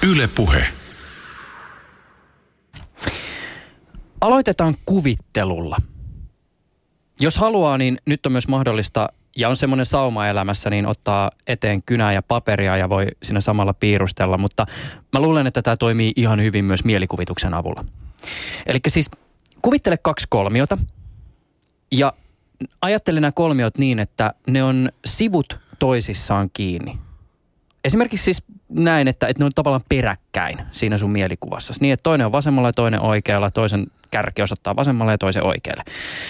Yle Puhe. Aloitetaan kuvittelulla. Jos haluaa, niin nyt on myös mahdollista, ja on semmoinen sauma elämässä, niin ottaa eteen kynää ja paperia ja voi siinä samalla piirustella. Mutta mä luulen, että tämä toimii ihan hyvin myös mielikuvituksen avulla. Eli siis kuvittele 2 kolmiota ja ajattele nämä kolmiot niin, että ne on sivut toisissaan kiinni. Esimerkiksi siis näin, että ne on tavallaan peräkkäin siinä sun mielikuvassa. Niin, että toinen on vasemmalla ja toinen oikealla, toisen kärki osoittaa vasemmalle ja toisen oikealle.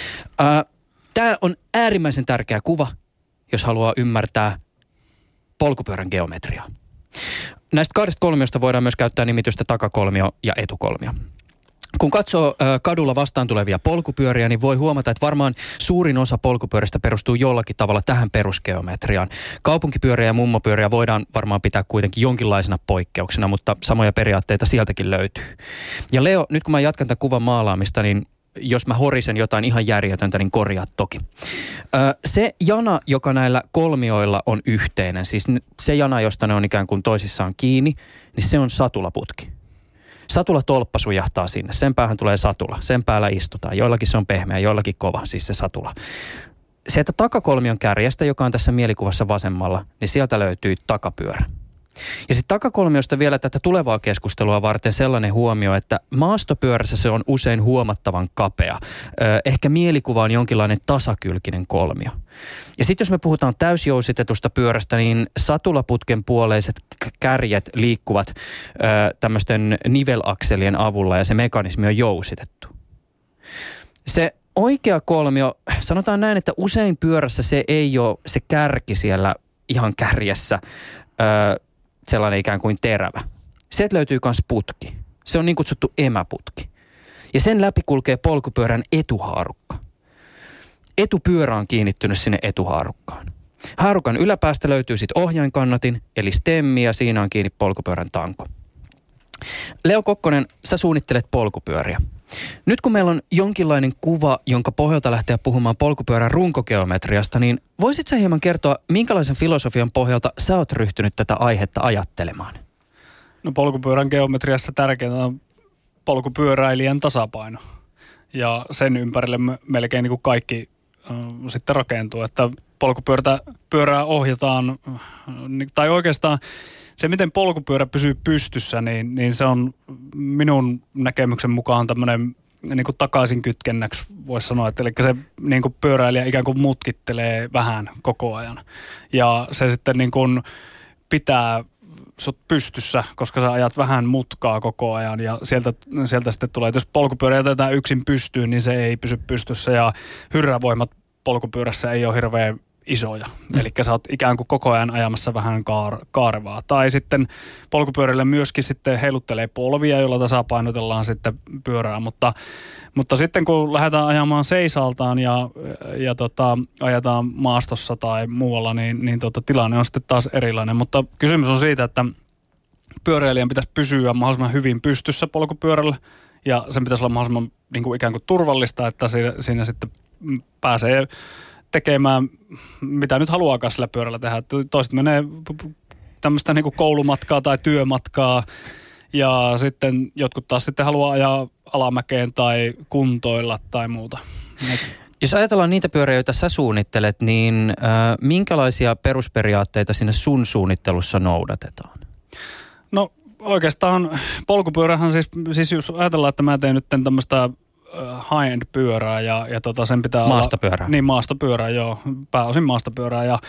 Tämä on äärimmäisen tärkeä kuva, jos haluaa ymmärtää polkupyörän geometriaa. Näistä 2 kolmiosta voidaan myös käyttää nimitystä takakolmio ja etukolmio. Kun katsoo kadulla vastaan tulevia polkupyöriä, niin voi huomata, että varmaan suurin osa polkupyöristä perustuu jollakin tavalla tähän perusgeometriaan. Kaupunkipyöriä ja mummopyöriä voidaan varmaan pitää kuitenkin jonkinlaisena poikkeuksena, mutta samoja periaatteita sieltäkin löytyy. Ja Leo, nyt kun mä jatkan tämän kuvan maalaamista, niin jos mä horisen jotain ihan järjetöntä, niin korjaa toki. Se jana, joka näillä kolmioilla on yhteinen, siis se jana, josta ne on ikään kuin toisissaan kiinni, niin se on satulaputki. Satulatolppa sujahtaa sinne. Sen päähän tulee satula. Sen päällä istutaan. Joillakin se on pehmeä, joillakin kova, siis se satula. Sieltä takakolmion kärjestä, joka on tässä mielikuvassa vasemmalla, niin sieltä löytyy takapyörä. Ja sitten takakolmiosta vielä tätä tulevaa keskustelua varten sellainen huomio, että maastopyörässä se on usein huomattavan kapea. Ehkä mielikuva on jonkinlainen tasakylkinen kolmio. Ja sitten jos me puhutaan täysjousitetusta pyörästä, niin satulaputken puoleiset kärjet liikkuvat tämmöisten nivelakselien avulla ja se mekanismi on jousitettu. Se oikea kolmio, sanotaan näin, että usein pyörässä se ei ole se kärki siellä ihan kärjessä, sellainen ikään kuin terävä. Sieltä löytyy myös putki. Se on niin kutsuttu emäputki. Ja sen läpi kulkee polkupyörän etuhaarukka. Etupyörä on kiinnittynyt sinne etuhaarukkaan. Haarukan yläpäästä löytyy sitten ohjainkannatin, eli stemmi, ja siinä on kiinni polkupyörän tanko. Leo Kokkonen, sä suunnittelet polkupyöriä. Nyt kun meillä on jonkinlainen kuva, jonka pohjalta lähteä puhumaan polkupyörän runkogeometriasta, niin voisit sä hieman kertoa, minkälaisen filosofian pohjalta sä oot ryhtynyt tätä aihetta ajattelemaan? No polkupyörän geometriassa tärkeintä on polkupyöräilijän tasapaino. Ja sen ympärille melkein niin kuin kaikki sitten rakentuu, että polkupyörää ohjataan, tai oikeastaan se, miten polkupyörä pysyy pystyssä, niin se on minun näkemyksen mukaan tämmöinen niin kuin takaisin kytkennäksi, voisi sanoa. Että, eli se niin kuin pyöräilijä ikään kuin mutkittelee vähän koko ajan. Ja se sitten niin kuin pitää sut pystyssä, koska sä ajat vähän mutkaa koko ajan. Ja sieltä sitten tulee, että jos polkupyörä jätetään yksin pystyyn, niin se ei pysy pystyssä. Ja hyrrävoimat polkupyörässä ei ole hirveän isoja. Eli sä oot ikään kuin koko ajan ajamassa vähän kaarevaa. Tai sitten polkupyörille myöskin sitten heiluttelee polvia, joilla tasapainotellaan sitten pyörää. Mutta sitten kun lähdetään ajamaan seisaltaan ja ajetaan maastossa tai muualla, niin tilanne on sitten taas erilainen. Mutta kysymys on siitä, että pyöräilijän pitäisi pysyä mahdollisimman hyvin pystyssä polkupyörällä. Ja sen pitäisi olla mahdollisimman niin kuin ikään kuin turvallista, että siinä sitten pääsee tekemään, mitä nyt haluaakaan sillä pyörällä tehdä. Toiset menee tämmöistä niin kuin koulumatkaa tai työmatkaa ja sitten jotkut taas sitten haluaa ajaa alamäkeen tai kuntoilla tai muuta. Jos ajatellaan niitä pyöriä, joita sä suunnittelet, niin minkälaisia perusperiaatteita siinä sun suunnittelussa noudatetaan? No oikeastaan polkupyörähän siis jos ajatellaan, että mä teen nyt tämmöistä high-end-pyörää ja sen pitää maastopyörää. Niin, maastopyörää, joo. Pääosin maastopyörää. Ja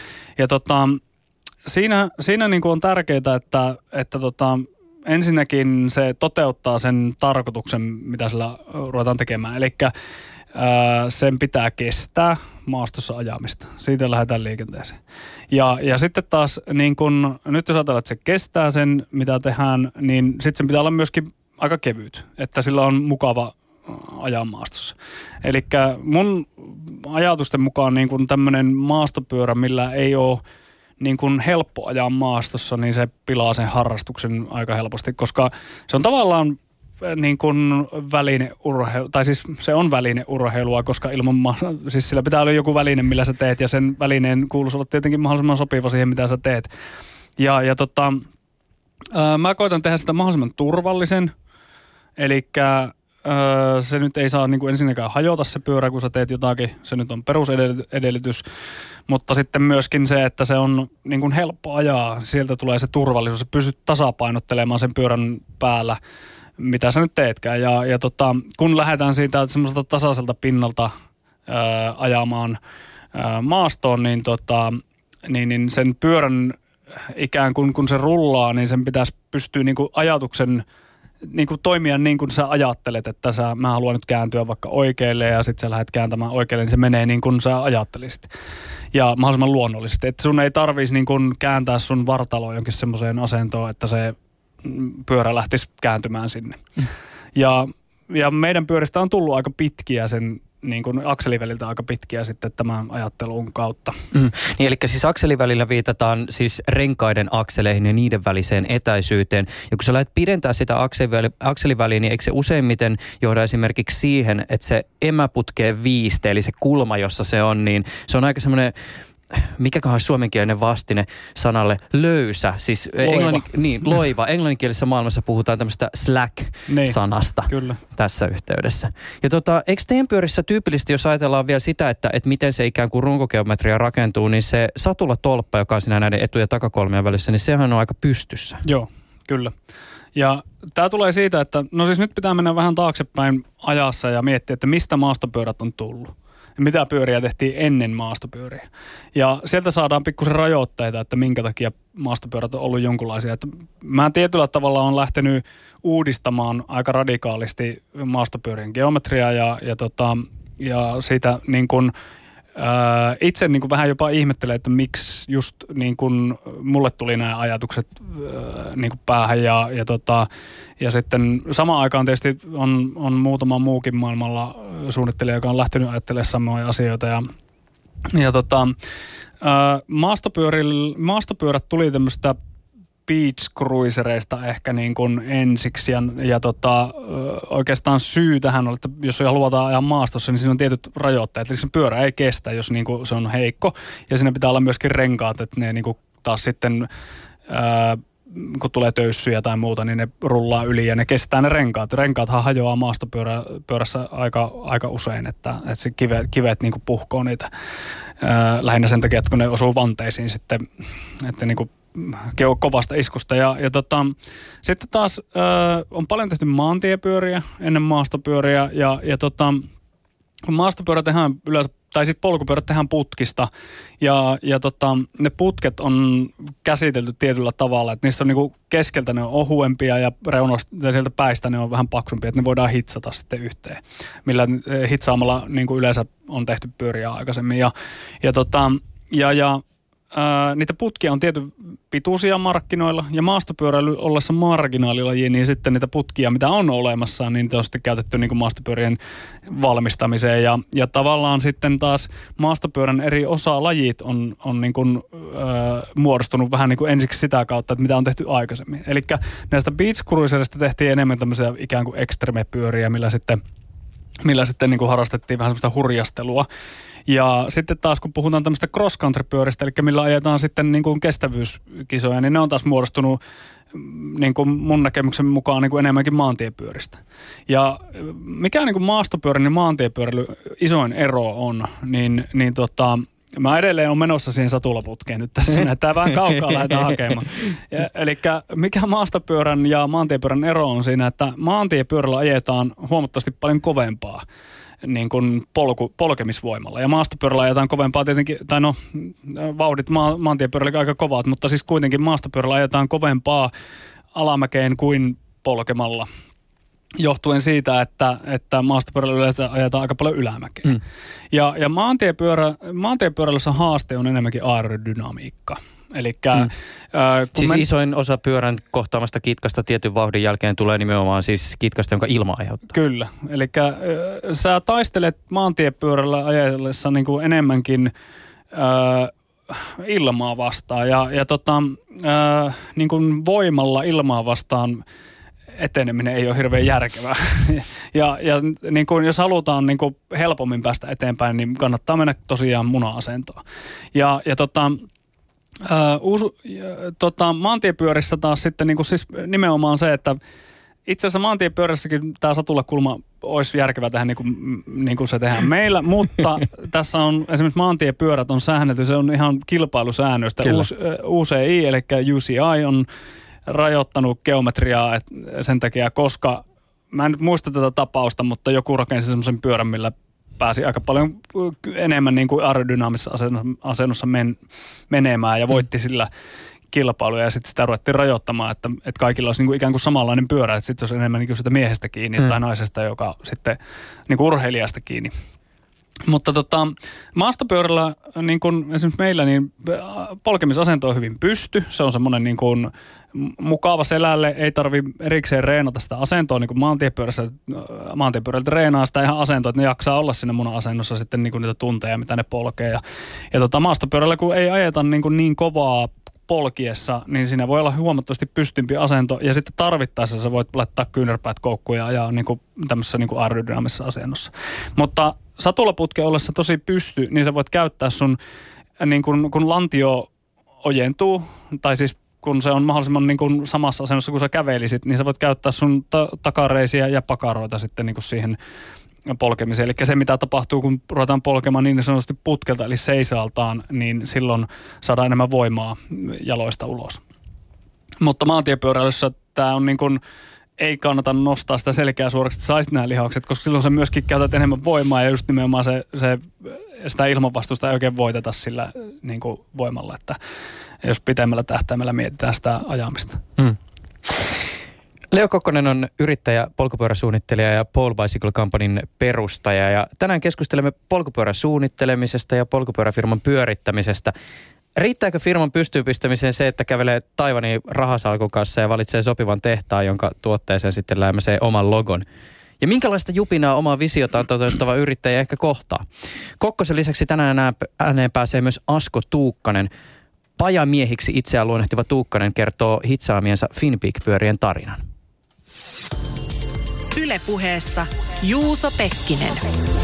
siinä niin kuin on tärkeää, että ensinnäkin se toteuttaa sen tarkoituksen, mitä sillä ruvetaan tekemään. Eli sen pitää kestää maastossa ajamista. Siitä lähdetään liikenteeseen. Ja sitten taas, niin kun, nyt jos ajatellaan, että se kestää sen, mitä tehdään, niin sitten sen pitää olla myöskin aika kevyt, että sillä on mukava ajaa maastossa. Eli mun ajatusten mukaan niin kun tämmöinen maastopyörä, millä ei ole niin kun helppo ajaa maastossa, niin se pilaa sen harrastuksen aika helposti, koska se on tavallaan niin kuin välineurheilu, tai siis se on välineurheilua, koska siis sillä pitää olla joku väline, millä sä teet, ja sen välineen kuuluisi olla tietenkin mahdollisimman sopiva siihen, mitä sä teet. Mä koitan tehdä sitä mahdollisimman turvallisen, eli se nyt ei saa niin kuin ensinnäkään hajota se pyörä, kun sä teet jotakin, se nyt on perusedellytys, mutta sitten myöskin se, että se on niin kuin helppo ajaa, sieltä tulee se turvallisuus, sä pystyt tasapainottelemaan sen pyörän päällä, mitä sä nyt teetkään. Ja kun lähdetään siitä semmoiselta tasaiselta pinnalta ajamaan maastoon, niin sen pyörän ikään kuin kun se rullaa, niin sen pitäisi pystyä niin kuin ajatuksen niin kuin toimia niin kuin sä ajattelet, että mä haluan nyt kääntyä vaikka oikealle ja sitten sä lähdet kääntämään oikealle, niin se menee niin kuin sä ajattelisit. Ja mahdollisimman luonnollisesti. Että sun ei tarvitsisi niin kuin kääntää sun vartaloa jonkin semmoiseen asentoon, että se pyörä lähtisi kääntymään sinne. Ja meidän pyöristä on tullut aika pitkiä sen niin kuin akseliväliltä aika pitkiä sitten tämän ajattelun kautta. Niin, eli siis akselivälillä viitataan siis renkaiden akseleihin ja niiden väliseen etäisyyteen. Ja kun sä lähdet pidentää sitä akseliväliä, niin eikö se useimmiten johda esimerkiksi siihen, että se emäputkeen viiste, eli se kulma, jossa se on, niin se on aika semmoinen, mikäköhän suomenkielinen vastine sanalle löysä, siis loiva. Englanninkielisessä maailmassa puhutaan tämmöistä slack-sanasta tässä yhteydessä. Ja eikö teidän pyörissä tyypillisesti, jos ajatellaan vielä sitä, että miten se ikään kuin runkogeometria rakentuu, niin se satulatolppa, joka on siinä näiden etu- ja takakolmien välissä, niin sehän on aika pystyssä. Joo, kyllä. Ja tämä tulee siitä, että no siis nyt pitää mennä vähän taaksepäin ajassa ja miettiä, että mistä maastopyörät on tullut. Mitä pyöriä tehtiin ennen maastopyöriä. Ja sieltä saadaan pikkusen rajoitteita, että minkä takia maastopyörät on ollut jonkunlaisia. Että mä tietyllä tavalla on lähtenyt uudistamaan aika radikaalisti maastopyörien geometriaa ja siitä niin kuin itse niin kuin vähän jopa ihmettelen, että miksi just niin kuin mulle tuli nämä ajatukset niin kuin päähän ja sitten samaan aikaan tietysti on muutama muukin maailmalla suunnittelija, joka on lähtenyt ajattelemaan samoja asioita ja maastopyörät tuli tämmöistä beach cruisereista ehkä niin kuin ensiksi ja oikeastaan syy tähän on, että jos halutaan ajaa maastossa, niin siinä on tietyt rajoitteet. Eli se pyörä ei kestä, jos niin kuin se on heikko ja siinä pitää olla myöskin renkaat, että ne niin kuin taas sitten kun tulee töyssyjä tai muuta, niin ne rullaa yli ja ne kestää ne renkaat. Renkaathan hajoaa maastopyörässä aika usein, että se kivet niin kuin puhkoo niitä lähinnä sen takia, että kun ne osuu vanteisiin sitten, että niin kuin kovasta iskusta. Sitten taas on paljon tehty maantiepyöriä ennen maastopyöriä kun maastopyörä tehdään yleensä, tai sitten polkupyörät tehdään putkista ja ne putket on käsitelty tietyllä tavalla, että niissä on niinku keskeltä ne on ohuempia ja reunasta ja sieltä päistä ne on vähän paksumpia, että ne voidaan hitsata sitten yhteen, millä hitsaamalla niinku yleensä on tehty pyöriä aikaisemmin niitä putkia on tietyn pituisia markkinoilla ja maastopyöräily ollessa marginaalilaji, niin sitten niitä putkia, mitä on olemassa, niin ne on sitten käytetty niin kuin maastopyörien valmistamiseen ja tavallaan sitten taas maastopyörän eri osalajit on niin kuin, muodostunut vähän niin kuin ensiksi sitä kautta, että mitä on tehty aikaisemmin. Eli näistä beach cruiserista tehtiin enemmän tämmöisiä ikään kuin extreme-pyöriä, millä sitten niin kuin harrastettiin vähän semmoista hurjastelua. Ja sitten taas kun puhutaan tämmöistä cross-country-pyöristä, eli millä ajetaan sitten niin kuin kestävyyskisoja, niin ne on taas muodostunut niin kuin mun näkemyksen mukaan niin kuin enemmänkin maantiepyöristä. Ja mikä niin kuin maastopyörän ja maantiepyöräily isoin ero on, niin mä edelleen on menossa siihen satulaputkeen nyt tässä, että vähän kaukaa lähdetään hakemaan. Eli mikä maastopyörän ja maantiepyörän ero on siinä, että maantiepyörällä ajetaan huomattavasti paljon kovempaa niin kuin polkemisvoimalla. Ja maastopyörällä ajetaan kovempaa tietenkin, tai no vauhdit maantiepyörällä aika kovat, mutta siis kuitenkin maastopyörällä ajetaan kovempaa alamäkeen kuin polkemalla. Johtuen siitä, että maastopyörällä yleensä ajetaan aika paljon ylämäkeen. Ja maantiepyöräilyssä haaste on enemmänkin aerodynamiikka. Elikkä, siis isoin osa pyörän kohtaamasta kitkasta tietyn vauhdin jälkeen tulee nimenomaan siis kitkasta, jonka ilma aiheuttaa. Kyllä. Elikkä sä taistelet maantiepyörällä ajellessa niin kuin enemmänkin ilmaa vastaan ja niin kuin voimalla ilmaa vastaan eteneminen ei ole hirveän järkevää. ja niin kuin, jos halutaan niin kuin helpommin päästä eteenpäin, niin kannattaa mennä tosiaan muna-asentoon. Maantiepyörissä taas sitten niin kuin siis nimenomaan se, että itse asiassa maantiepyörässäkin tämä satulakulma olisi järkevää tehdä niin kuin se tehdään meillä, mutta tässä on esimerkiksi maantiepyörät on säännelty, se on ihan kilpailusäännöistä. UCI eli UCI on rajoittanut geometriaa sen takia, koska mä en nyt muista tätä tapausta, mutta joku rakensi semmoisen pyörän, millä pääsi aika paljon enemmän niin kuin aerodynamisessa asennossa menemään ja voitti sillä kilpailuja ja sitten sitä ruvettiin rajoittamaan, että kaikilla olisi niin kuin ikään kuin samanlainen pyörä, että sitten se olisi enemmän niin kuin sitä miehestä kiinni tai naisesta, joka sitten niin kuin urheilijasta kiinni. Mutta maastopyörällä, niin kuin esimerkiksi meillä, niin polkemisasento on hyvin pysty. Se on semmoinen niin kuin mukava selälle, ei tarvitse erikseen reenata sitä asentoa, niin kuin maantiepyörällä treenaa sitä ihan asentoa, että ne jaksaa olla siinä mun asennossa sitten niin kuin niitä tunteja, mitä ne polkee. Ja maastopyörällä, kun ei ajeta niin kovaa polkiessa, niin siinä voi olla huomattavasti pystympi asento ja sitten tarvittaessa sä voit laittaa kyynärpäät koukkuun ja ajaa niin kuin tämmöisessä niin kuin aerodynamisessa asennossa. Mutta satulaputken ollessa tosi pysty, niin sä voit käyttää sun, niin kun lantio ojentuu, tai siis kun se on mahdollisimman niin kuin samassa asennossa kuin sä kävelisit, niin sä voit käyttää sun takareisiä ja pakaroita sitten niin kuin siihen polkemiseen. Eli se, mitä tapahtuu, kun ruvetaan polkemaan niin sanotusti putkelta, eli seisaaltaan, niin silloin saadaan enemmän voimaa jaloista ulos. Mutta maantiepyöräilyssä tämä on niin kuin, ei kannata nostaa sitä selkeää suoraksi, että saisit nämä lihakset, koska silloin sä myöskin käytät enemmän voimaa ja just nimenomaan sitä ilmanvastusta ei oikein voiteta sillä niin kuin voimalla, että jos pitemmällä tähtäimellä mietitään sitä ajamista. Leo Kokkonen on yrittäjä, polkupyöräsuunnittelija ja Pole Bicycle Companyn perustaja. Ja tänään keskustelemme polkupyörän suunnittelemisesta ja polkupyöräfirman pyörittämisestä. Riittääkö firman pystyyn pistämiseen se, että kävelee Taiwanin rahasalkun kanssa ja valitsee sopivan tehtaan, jonka tuotteeseen sitten lämmäsee oman logon? Ja minkälaista jupinaa omaa visiotaan toteuttava yrittäjä ehkä kohtaa? Kokkosen lisäksi tänään ääneen pääsee myös Asko Tuukkanen. Pajamiehiksi itseään luonnehtiva Tuukkanen kertoo hitsaamiensa Finpeak-pyörien tarinan. Yle Puheessa Juuso Pekkinen.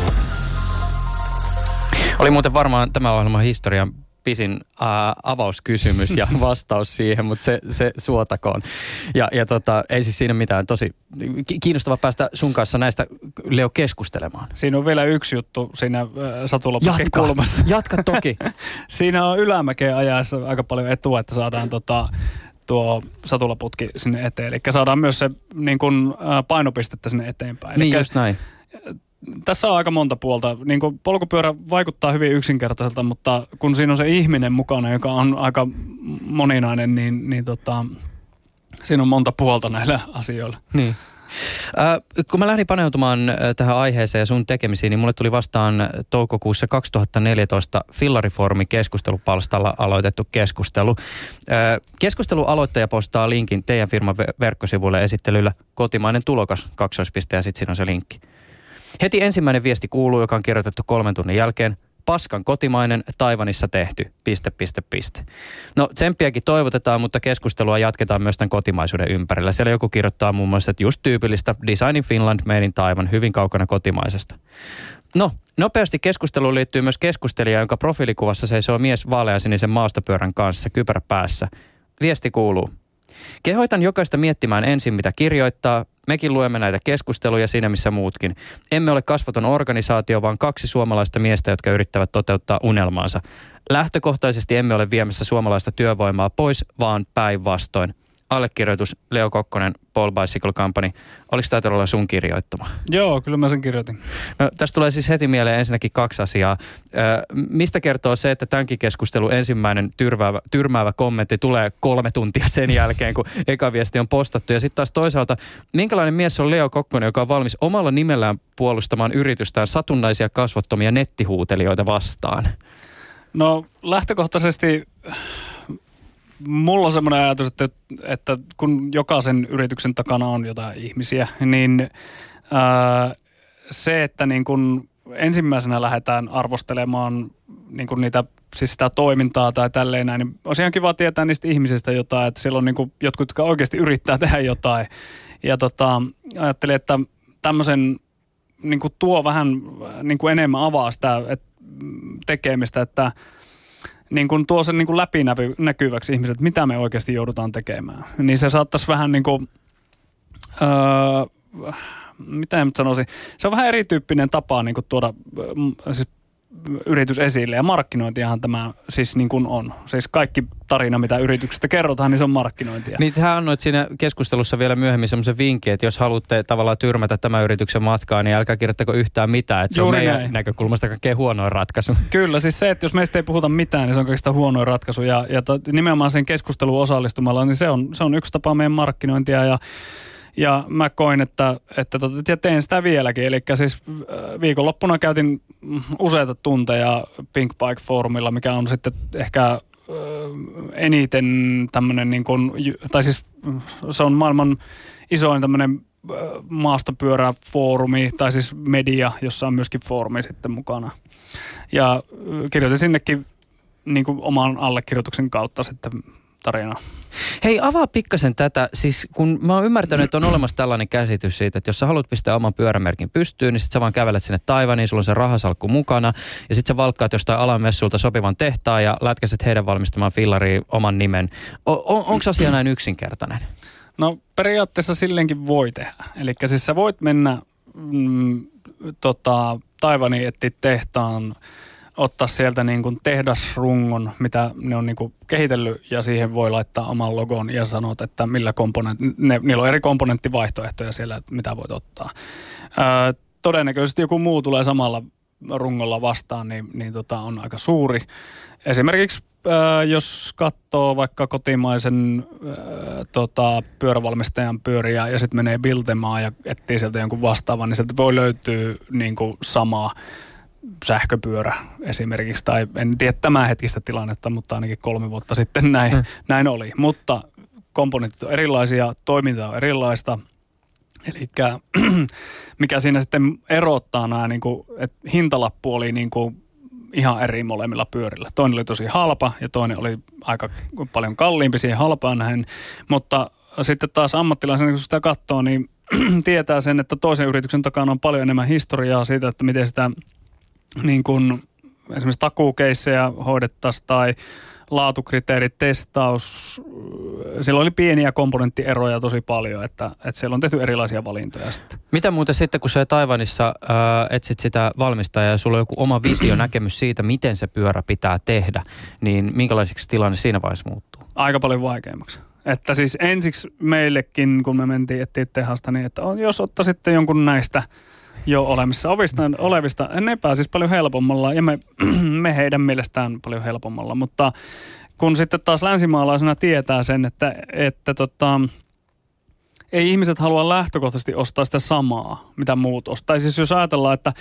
Oli muuten varmaan tämä ohjelma historian pisin avauskysymys ja vastaus siihen, mutta se suotakoon. Ja ei siis siinä mitään. Tosi kiinnostava päästä sun kanssa näistä, Leo, keskustelemaan. Siinä on vielä yksi juttu siinä satulaputken kulmassa. Jatka toki. Siinä on ylämäkeen ajaessa aika paljon etua, että saadaan tuo satulaputki sinne eteen. Eli saadaan myös se niin kuin, painopistettä sinne eteenpäin. Niin, just näin. Tässä on aika monta puolta. Niin kuin polkupyörä vaikuttaa hyvin yksinkertaiselta, mutta kun siinä on se ihminen mukana, joka on aika moninainen, niin siinä on monta puolta näillä asioilla. Niin. Kun mä lähdin paneutumaan tähän aiheeseen ja sun tekemisiin, niin mulle tuli vastaan toukokuussa 2014 Fillariformin keskustelupalstalla aloitettu keskustelu. Keskustelualoittaja postaa linkin teidän firman verkkosivuille esittelyllä kotimainen tulokas, kaksoispiste ja sitten siinä on se linkki. Heti ensimmäinen viesti kuuluu, joka on kirjoitettu 3 tunnin jälkeen. Paskan kotimainen, Taiwanissa tehty, ... No tsemppiäkin toivotetaan, mutta keskustelua jatketaan myös tämän kotimaisuuden ympärillä. Siellä joku kirjoittaa muun muassa, että just tyypillistä Design in Finland, made in Taiwan, hyvin kaukana kotimaisesta. No, nopeasti keskusteluun liittyy myös keskustelija, jonka profiilikuvassa seisoo mies vaaleansinisen maastopyörän kanssa, kypärä päässä. Viesti kuuluu. Kehoitan jokaista miettimään ensin, mitä kirjoittaa. Mekin luemme näitä keskusteluja siinä, missä muutkin. Emme ole kasvoton organisaatio, vaan 2 suomalaista miestä, jotka yrittävät toteuttaa unelmaansa. Lähtökohtaisesti emme ole viemässä suomalaista työvoimaa pois, vaan päinvastoin. Allekirjoitus Leo Kokkonen, Pole Bicycle Company. Oliko tämä todella sun kirjoittama? Joo, kyllä mä sen kirjoitin. No, tästä tulee siis heti mieleen ensinnäkin 2 asiaa. Mistä kertoo se, että tämänkin keskustelun ensimmäinen tyrmäävä kommentti tulee 3 tuntia sen jälkeen, kun eka viesti on postattu. Ja sitten taas toisaalta, minkälainen mies on Leo Kokkonen, joka on valmis omalla nimellään puolustamaan yritystään satunnaisia kasvottomia nettihuutelijoita vastaan? No lähtökohtaisesti mulla on semmoinen ajatus, että kun jokaisen yrityksen takana on jotain ihmisiä, niin se, että niin kun ensimmäisenä lähdetään arvostelemaan niin kun niitä, siis sitä toimintaa tai tälleen näin, niin olisi ihan kiva tietää niistä ihmisistä jotain, että siellä on niin kun jotkut, jotka oikeasti yrittää tehdä jotain. Ja ajattelin, että tämmöisen niin kun tuo vähän niin kun enemmän avaa sitä tekemistä, että niin kuin tuo sen niin kuin läpinäkyväksi ihmiset, että mitä me oikeasti joudutaan tekemään. Niin se saattaisi vähän niin kuin, mitä en sanoisin, se on vähän erityyppinen tapa niin kuin tuoda siis yritys esille, ja markkinointiahan tämä siis niin kuin on. Siis kaikki tarina, mitä yrityksestä kerrotaan, niin se on markkinointia. Niin hän annoit siinä keskustelussa vielä myöhemmin semmoisen vinkin, että jos haluatte tavallaan tyrmätä tämän yrityksen matkaa, niin älkää kirjoittako yhtään mitään, että se juuri on meidän näin näkökulmasta kaikkein huonoin ratkaisu. Kyllä, siis se, että jos meistä ei puhuta mitään, niin se on kaikista huonoin ratkaisu, ja nimenomaan sen keskusteluun osallistumalla, niin se on yksi tapa meidän markkinointia, ja mä koin, ja teen sitä vieläkin. Eli siis viikonloppuna käytin useita tunteja Pink Bike-foorumilla, mikä on sitten ehkä eniten tämmöinen, niin kuin, tai siis se on maailman isoin tämmöinen maastopyöräfoorumi, tai siis media, jossa on myöskin foorumi sitten mukana. Ja kirjoitin sinnekin niin kuin oman allekirjoituksen kautta sitten tarinaa. Hei, avaa pikkasen tätä. Siis kun mä oon ymmärtänyt, että on olemassa tällainen käsitys siitä, että jos sä haluat pistää oman pyörämerkin pystyyn, niin sit sä vaan kävelet sinne Taiwaniin, sulla on se rahasalkku mukana, ja sit sä valkkaat jostain alamessulta sopivan tehtaan ja lätkäset heidän valmistamaan fillariin oman nimen. Onko asia näin yksinkertainen? No periaatteessa silleenkin voi tehdä. Eli siis sä voit mennä Taiwaniin etsiä tehtaan, ottaa sieltä niin kuin tehdasrungon, mitä ne on niin kuin kehitellyt, ja siihen voi laittaa oman logon ja sanoa, että millä niillä on eri komponenttivaihtoehtoja siellä, että mitä voit ottaa. Todennäköisesti joku muu tulee samalla rungolla vastaan, niin on aika suuri. Esimerkiksi jos katsoo vaikka kotimaisen pyörävalmistajan pyöriä ja sitten menee Biltemaan ja etsii sieltä jonkun vastaavan, niin sieltä voi löytyä niin kuin sama sähköpyörä esimerkiksi, tai en tiedä tämänhetkistä tilannetta, mutta ainakin 3 vuotta sitten näin oli. Mutta komponentit on erilaisia, toiminta on erilaista, eli mikä siinä sitten erottaa nämä, niin kuin, että hintalappu oli niin kuin ihan eri molemmilla pyörillä. Toinen oli tosi halpa ja toinen oli aika paljon kalliimpi siihen halpaan nähden, mutta sitten taas ammattilaisena, kun sitä katsoo, niin tietää sen, että toisen yrityksen takana on paljon enemmän historiaa siitä, että miten sitä niin kuin esimerkiksi takuukeissejä hoidettaisiin tai laatukriteerit, testaus. Siellä oli pieniä komponenttieroja tosi paljon, että siellä on tehty erilaisia valintoja sitten. Mitä muuten sitten, kun sä Taiwanissa etsit sitä valmistajaa ja sulla on joku oma visio, näkemys siitä, miten se pyörä pitää tehdä, niin minkälaiseksi tilanne siinä vaiheessa muuttuu? Aika paljon vaikeammaksi. Että siis ensiksi meillekin, kun me mentiin etsiä tehasta, niin että jos ottaisitte jonkun näistä jo olemassa olevista, ne pääsisi paljon helpommalla ja me heidän mielestään paljon helpommalla, mutta kun sitten taas länsimaalaisena tietää sen, että ei ihmiset halua lähtökohtaisesti ostaa sitä samaa, mitä muut ostaa. Tai siis jos ajatellaan, että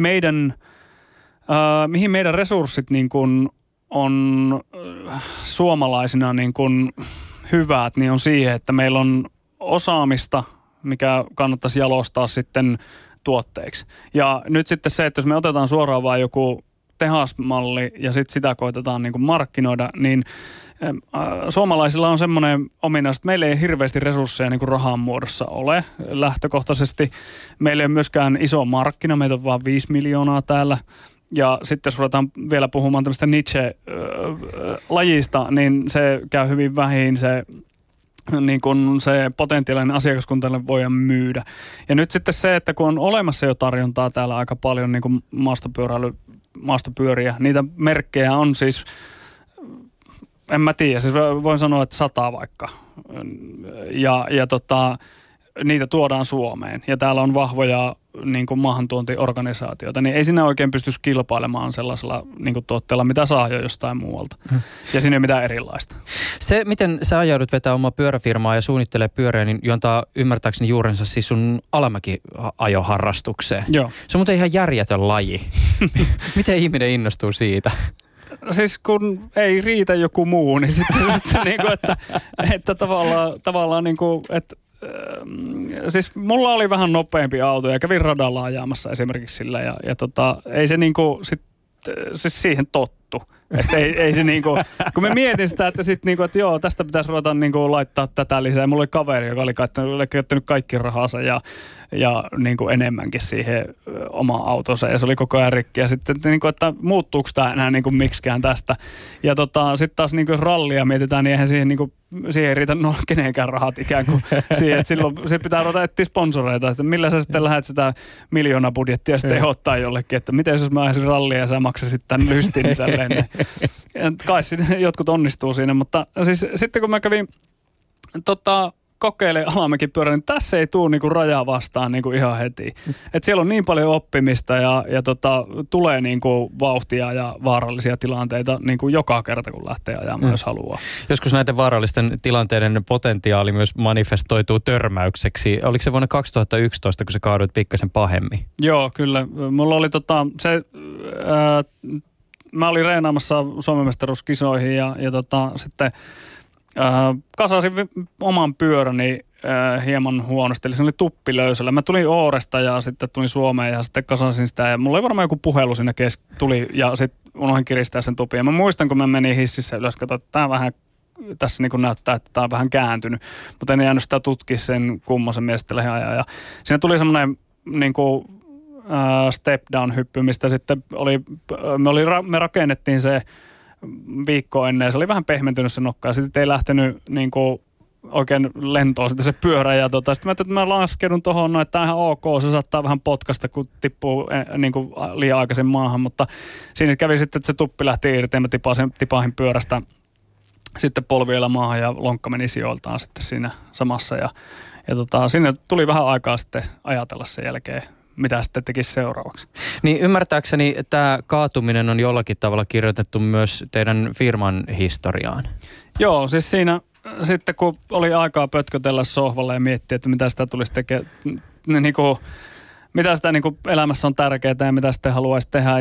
mihin meidän resurssit niin kuin on suomalaisina niin kuin hyvät, niin on siihen, että meillä on osaamista, mikä kannattaisi jalostaa sitten tuotteiksi. Ja nyt sitten se, että jos me otetaan suoraan vain joku tehasmalli ja sitten sitä koitetaan niin kuin markkinoida, niin suomalaisilla on semmoinen ominaisuus, että meillä ei hirveästi resursseja niin kuin rahan muodossa ole lähtökohtaisesti. Meillä ei ole myöskään iso markkina, meitä on vaan 5 miljoonaa täällä. Ja sitten jos ruvetaan vielä puhumaan tämmöistä niche-lajista, niin se käy hyvin vähin niin kun se potentiaalinen asiakaskuntalle voidaan myydä. Ja nyt sitten se, että kun on olemassa jo tarjontaa täällä aika paljon niin kuin maastopyöriä, niitä merkkejä on siis, en mä tiedä, siis voin sanoa, että 100 vaikka. Ja niitä tuodaan Suomeen. Ja täällä on vahvoja niin kuin maahantuontiorganisaatioita, niin ei siinä oikein pystyisi kilpailemaan sellaisella niin kuin tuotteella, mitä saa jo jostain muualta. Ja siinä ei ole mitään erilaista. Se, miten sä ajaudut vetää omaa pyöräfirmaa ja suunnittelee pyöriä, niin juontaa ymmärtääkseni juurensa siis sun alamäki-ajoharrastukseen. Joo. Se on muuten ihan järjetön laji. Miten ihminen innostuu siitä? Siis kun ei riitä joku muu, niin sitten niin kuin, että tavallaan niin kuin, että siis mulla oli vähän nopeampi auto ja kävin radalla ajamassa esimerkiksi sillä ja ei se niinku siis siihen tottu. Että ei se niinku, kun me mietin sitä, että sit niinku, että joo, tästä pitäisi ruveta niinku laittaa tätä lisää. Mulla oli kaveri, joka oli käyttänyt kaikki rahansa ja niinku enemmänkin siihen omaan autonsa ja se oli koko ajan rikki. Ja sitten, niinku, että muuttuuko tämä enää niinku miksikään tästä. Ja sitten taas niinku, jos rallia mietitään, niin eihän siihen ei riitä kenenkään rahat ikään kuin siihen. Että silloin se pitää ruveta etsiä sponsoreita, että millä sä sitten lähdet sitä miljoonabudjettia sitten ehdottaa jollekin, että miten jos mä ajasin rallia ja sä maksasit tämän lystin tälleen. Kai sitten jotkut onnistuu siinä, mutta siis sitten kun mä kävin kokeilemaan Alamäki-pyörää, niin tässä ei tule niinku rajaa vastaan niinku ihan heti. Et siellä on niin paljon oppimista ja tulee niinku vauhtia ja vaarallisia tilanteita niinku joka kerta, kun lähtee ajamaan, jos haluaa. Joskus näiden vaarallisten tilanteiden potentiaali myös manifestoituu törmäykseksi. Oliko se vuonna 2011, kun sä kaaduit pikkasen pahemmin? Joo, kyllä. Mulla oli mä olin reenaamassa Suomen mestaruuskisoihin ja sitten kasasin oman pyöräni hieman huonosti, eli se oli tuppilöysällä. Mä tulin Ooresta ja sitten tulin Suomeen ja sitten kasasin sitä ja mulla oli varmaan joku puhelu siinä tuli ja sitten unohdin kiristää sen tupin. Ja mä muistan, kun mä menin hississä ylös, katsoin, että tää vähän tässä niin kuin näyttää, että tää on vähän kääntynyt, mutta en jäänyt sitä tutkia sen kummosen mielestä lähiajan. Ja siinä tuli semmoinen niin kuin step down hyppy, mistä sitten me rakennettiin se viikko ennen, se oli vähän pehmentynyt se nokka ja sitten ei lähtenyt niin kuin oikein lentoon sitten se pyörä ja sitten mä ajattelin, että mä laskeudun tuohon, no että tämä on ihan ok, se saattaa vähän potkasta, kun tippuu niin kuin liian aikaisin maahan, mutta siinä kävi sitten, että se tuppi lähti irti ja mä tipahin pyörästä sitten polviella maahan ja lonkka meni sijoiltaan sitten siinä samassa ja sinne tuli vähän aikaa sitten ajatella sen jälkeen, mitä sitten tekisi seuraavaksi. Niin ymmärtääkseni tämä kaatuminen on jollakin tavalla kirjoitettu myös teidän firman historiaan. Joo, siis siinä sitten kun oli aikaa pötkötellä sohvalla ja miettiä, että mitä sitä tulisi tekemään, mitä sitä elämässä on tärkeää ja mitä sitten haluaisi tehdä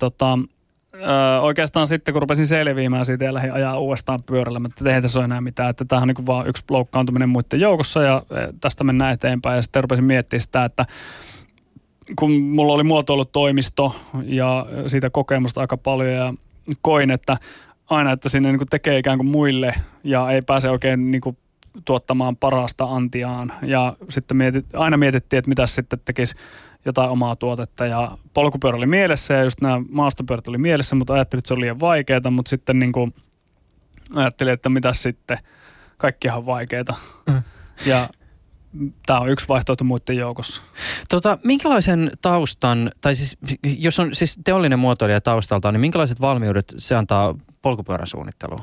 oikeastaan sitten kun rupesin selviämään siitä ja lähdin ajaa uudestaan pyörällä, että ei tässä ole enää mitään, että tämähän on vaan yksi loukkaantuminen muiden joukossa ja tästä mennään eteenpäin ja sitten rupesin miettimään sitä, että kun mulla oli muotoilutoimisto ja siitä kokemusta aika paljon ja koin, että aina, että sinne niin kuin tekee ikään kuin muille ja ei pääse oikein niin kuin tuottamaan parasta antiaan. Ja sitten aina mietittiin, että mitä sitten tekisi jotain omaa tuotetta ja polkupyörä oli mielessä ja just nämä maastopyörät oli mielessä, mutta ajattelin, että se oli liian vaikeaa, mutta sitten niin kuin ajattelin, että mitä sitten, kaikkihan on vaikeaa. Ja tämä on yksi vaihtoehto muiden joukossa. Minkälaisen taustan, tai siis jos on siis teollinen muotoilija taustalta, niin minkälaiset valmiudet se antaa polkupyörän suunnitteluun?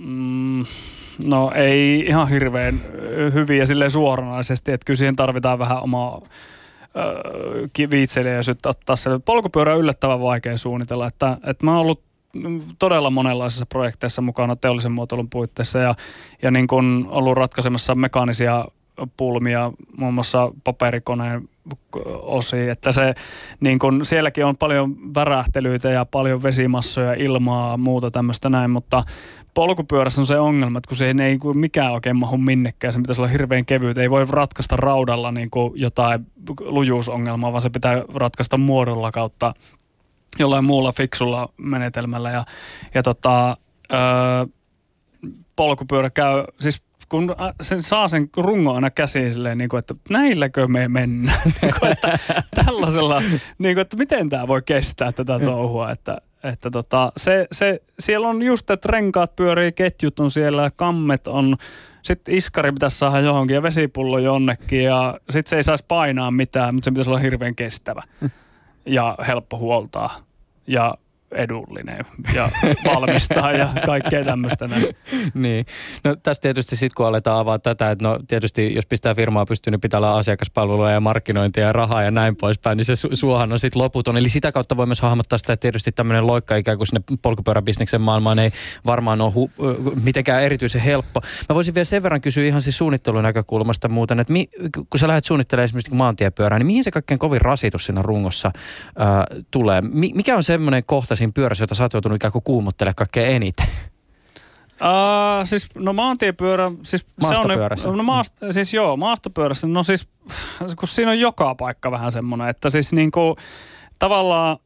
No ei ihan hirveän hyviä silleen suoranaisesti, että kyllä siihen tarvitaan vähän omaa viitseliäisyyttä ottaa se. Polkupyörä on yllättävän vaikea suunnitella, että mä oon ollut todella monenlaisissa projekteissa mukana teollisen muotoilun puitteissa ja niin kuin ollut ratkaisemassa mekaanisia pulmia, muun muassa paperikoneen osia, että se niin kun, sielläkin on paljon värähtelyitä ja paljon vesimassoja, ilmaa, muuta tämmöistä näin, mutta polkupyörässä on se ongelma, että kun se ei mikään oikein mahu minnekään, se pitäisi olla hirveän kevyt, ei voi ratkaista raudalla niin kuin jotain lujuusongelmaa, vaan se pitää ratkaista muodolla kautta jollain muulla fiksulla menetelmällä polkupyörä käy, siis kun sen saa sen rungon aina käsiin silleen, niin kuin, että näilläkö me mennään, että tällaisella, niin kuin, että miten tämä voi kestää tätä touhua, että siellä on just, että renkaat pyörii, ketjut on siellä, kammet on, sitten iskari pitäisi saada johonkin ja vesipullo jonnekin ja sitten se ei saisi painaa mitään, mutta se pitäisi olla hirveän kestävä ja helppo huoltaa ja edullinen ja valmistaa ja kaikkea tämmöistä. Niin. No tässä tietysti sitten kun aletaan avaa tätä, että no tietysti jos pistää firmaa pystyyn, niin pitää olla asiakaspalvelua ja markkinointia ja rahaa ja näin poispäin, niin se suohan on sitten loputon. Eli sitä kautta voi myös hahmottaa sitä, että tietysti tämmöinen loikka ikään kuin sinne polkupyöräbisneksen maailmaan ei varmaan ole mitenkään erityisen helppo. Mä voisin vielä sen verran kysyä ihan siis suunnittelun näkökulmasta muuten, että kun sä lähdet suunnittelemaan esimerkiksi maantiepyörää, niin mihin se kaikkein kovin rasitus siinä rungossa tulee? Mikä on semmoinen kohta siinä pyörässä, jota sä oot joutunut ikään kuin kuumottelemaan kaikkein eniten? Siis no maantiepyörä, siis maastopyörässä. Se on, maastopyörässä, no siis kun siinä on joka paikka vähän semmoinen, että siis niinku tavallaan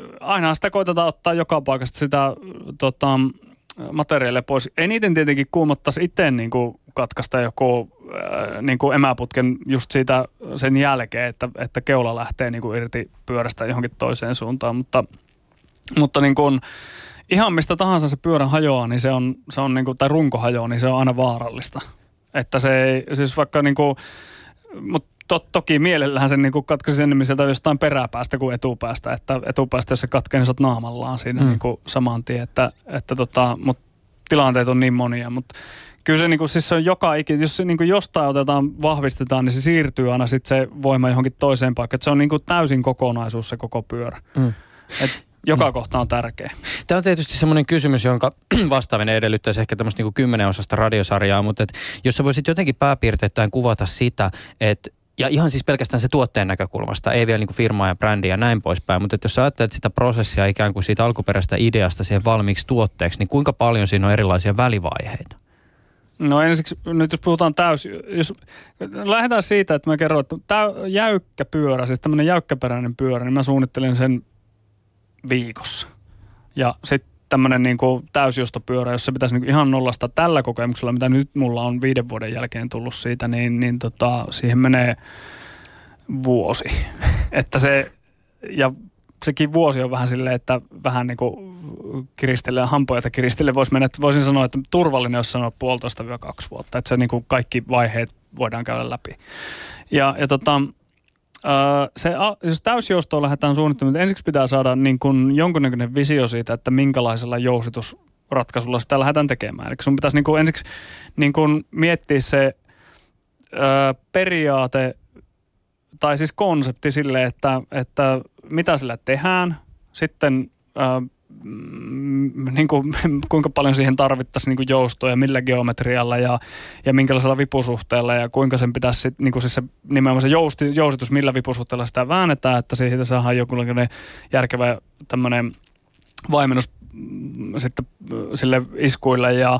aina sitä koitetaan ottaa joka paikasta sitä materiaalia pois. Eniten tietenkin kuumottaisi itse niin kuin katkaista joku niin kuin emäputken just siitä sen jälkeen, että keula lähtee niin kuin irti pyörästä johonkin toiseen suuntaan, mutta niin kuin ihan mistä tahansa se pyörä hajoaa, niin se on niin kuin, tai runko hajoaa, niin se on aina vaarallista. Että se ei, siis vaikka niin kuin, mutta toki mielellähän sen niin katkaisi enemmän sieltä jostain peräpäästä kuin etupäästä, että etupäästä jos se katkee, niin sä oot naamallaan siinä niin kuin saman tien, mutta tilanteet on niin monia, mutta kyllä se, niin kuin, siis se on jos se niin kuin jostain vahvistetaan, niin se siirtyy aina sitten se voima johonkin toiseen paikkaan, että se on niin kuin täysin kokonaisuus se koko pyörä. Et joka kohta on tärkeä. Tämä on tietysti semmoinen kysymys, jonka vastaaminen edellyttäisi ehkä tämmöistä niin kuin 10-osasta radiosarjaa, mutta jos sä voisit jotenkin pääpiirteittäin kuvata sitä, että ja ihan siis pelkästään se tuotteen näkökulmasta, ei vielä niin kuin firmaa ja brändiä ja näin poispäin, mutta jos sä ajattelet sitä prosessia ikään kuin siitä alkuperäisestä ideasta siihen valmiiksi tuotteeksi, niin kuinka paljon siinä on erilaisia välivaiheita? No ensiksi, nyt jos puhutaan jos lähdetään siitä, että mä kerron, että tämä jäykkä pyörä, siis tämmöinen jäykkäperäinen pyörä, niin mä suunnittelin sen viikossa. Ja sitten tämmöinen niin kuin täysjostopyörä, jos se pitäisi niin ihan nollasta tällä kokemuksella, mitä nyt mulla on 5 vuoden jälkeen tullut siitä, niin siihen menee vuosi. Että se, ja sekin vuosi on vähän silleen, että vähän niin kuin kiristellen, hampoja kiristellen voisin sanoa, että turvallinen, jos sanoo 1,5–2 vuotta. Että se niin kuin kaikki vaiheet voidaan käydä läpi. Jos täysjoustoa lähdetään suunnittelemaan, niin ensiksi pitää saada niin kuin jonkunnäköinen visio siitä, että minkälaisella jousitusratkaisulla sitä lähdetään tekemään. Eli sun pitäisi niin kuin ensiksi niin kuin miettiä se periaate tai siis konsepti sille, että mitä sillä tehdään, sitten niin kuin, kuinka paljon siihen tarvittaisiin niin kuin joustoa ja millä geometrialla ja minkälaisella vipusuhteella ja kuinka sen pitäisi sitten, niin kuin siis se nimenomaan se jousitus, millä vipusuhteella sitä väännetään, että siitä saadaan jokinlainen järkevä tämmöinen vaimennus sitten sille iskuille ja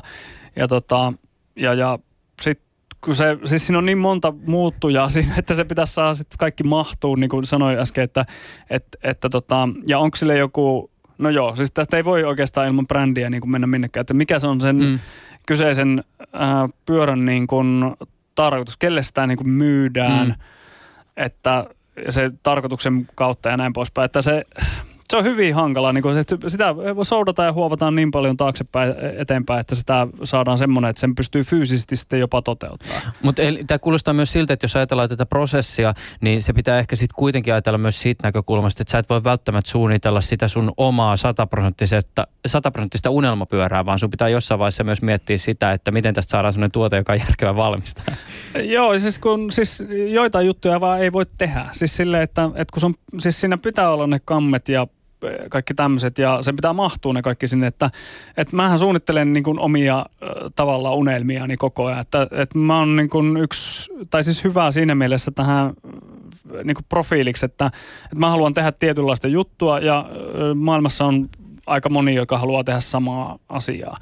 sitten kun siis siinä on niin monta muuttujaa siinä, että se pitäisi saada sitten kaikki mahtuu, niin kuin sanoin äsken, ja onko sille joku. No joo, siis tästä ei voi oikeastaan ilman brändiä niin kuin mennä minnekään, että mikä se on sen kyseisen pyörän niin kuin tarkoitus, kelle sitä niin kuin myydään, että se tarkoituksen kautta ja näin poispäin, että se on hyvin hankalaa, niin kuin sitä soudataan ja huovataan niin paljon taaksepäin eteenpäin, että sitä saadaan semmoinen, että sen pystyy fyysisesti sitten jopa toteuttaa. Mutta tämä kuulostaa myös siltä, että jos ajatellaan tätä prosessia, niin se pitää ehkä sitten kuitenkin ajatella myös siitä näkökulmasta, että sä et voi välttämättä suunnitella sitä sun omaa 100% unelmapyörää, vaan sun pitää jossain vaiheessa myös miettiä sitä, että miten tästä saadaan sellainen tuote, joka on järkevä valmistaa. Joo, siis joitain juttuja vaan ei voi tehdä. Siis silleen, että kun siis siinä pitää olla ne kammet ja kaikki tämmöiset, ja se pitää mahtua ne kaikki sinne, että mähän suunnittelen niin kuin omia tavallaan unelmiani koko ajan, että mä oon niin kuin siis hyvä siinä mielessä tähän niin kuin profiiliksi, että mä haluan tehdä tietynlaista juttua, ja maailmassa on aika moni, joka haluaa tehdä samaa asiaa.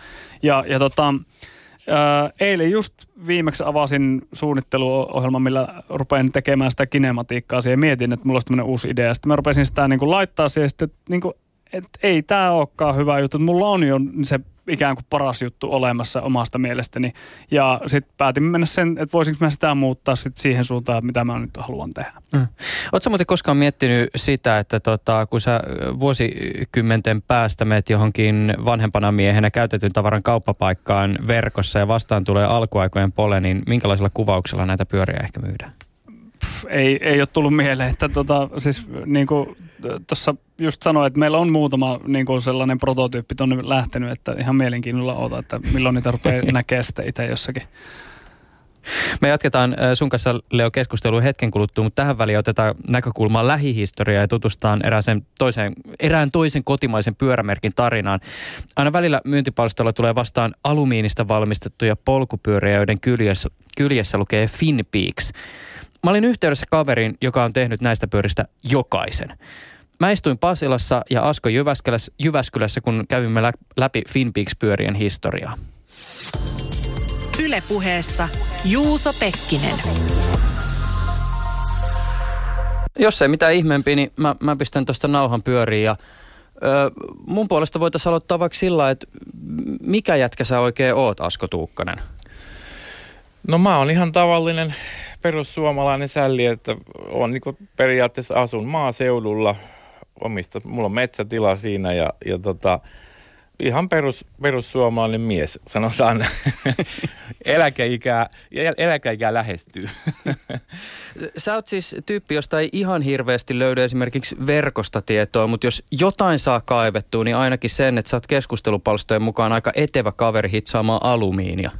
Eilen just viimeksi avasin suunnitteluohjelman, millä rupean tekemään sitä kinematiikkaa siihen ja mietin, että mulla olisi tämmöinen uusi idea. Sitten mä rupesin sitä niin kuin laittaa siihen, että ei tämä olekaan hyvä juttu. Että mulla on jo se ikään kuin paras juttu olemassa omasta mielestäni. Ja sitten päätin mennä sen, että voisinko mä sitä muuttaa sitten siihen suuntaan, mitä mä nyt haluan tehdä. Ootko muuten koskaan miettinyt sitä, että kun sä vuosikymmenten päästä meet johonkin vanhempana miehenä käytetyn tavaran kauppapaikkaan verkossa ja vastaan tulee alkuaikojen pole, niin minkälaisella kuvauksella näitä pyöriä ehkä myydään? Ei ole tullut mieleen, että siis niin kuin tuossa just sanoin, että meillä on muutama niin kuin sellainen prototyyppi tuonne lähtenyt, että ihan mielenkiinnolla odotan, että milloin niitä rupeaa näkemään sitten itse jossakin. Me jatketaan sun kanssa, Leo, keskustelua hetken kuluttua, mutta tähän väliin otetaan näkökulmaa lähihistoriaa ja tutustutaan erään toisen kotimaisen pyörämerkin tarinaan. Aina välillä myyntipalstolla tulee vastaan alumiinista valmistettuja polkupyöriä, joiden kyljessä lukee FinPeaks. Mä olin yhteydessä kaveriin, joka on tehnyt näistä pyöristä jokaisen. Mä istuin Pasilassa ja Asko Jyväskylässä, kun kävimme läpi FinPeaks-pyörien historiaa. Yle Puheessa Juuso Pekkinen. Jos ei mitään ihmeempiä, niin mä pistän tuosta nauhan pyöriin ja Mun puolesta voitaisiin aloittaa vaikka sillä, että mikä jätkä sä oikein oot, Asko Tuukkanen? No mä oon ihan tavallinen perussuomalainen sälli, että on niin periaatteessa asun maaseudulla, mulla on metsätila siinä ja ihan perussuomalainen mies, sanotaan. Eläkeikää lähestyy. Sä oot siis tyyppi, josta ei ihan hirveästi löydy esimerkiksi verkosta tietoa, mutta jos jotain saa kaivettua, niin ainakin sen, että sä oot keskustelupalstojen mukaan aika etevä kaveri hitsaamaan alumiinia.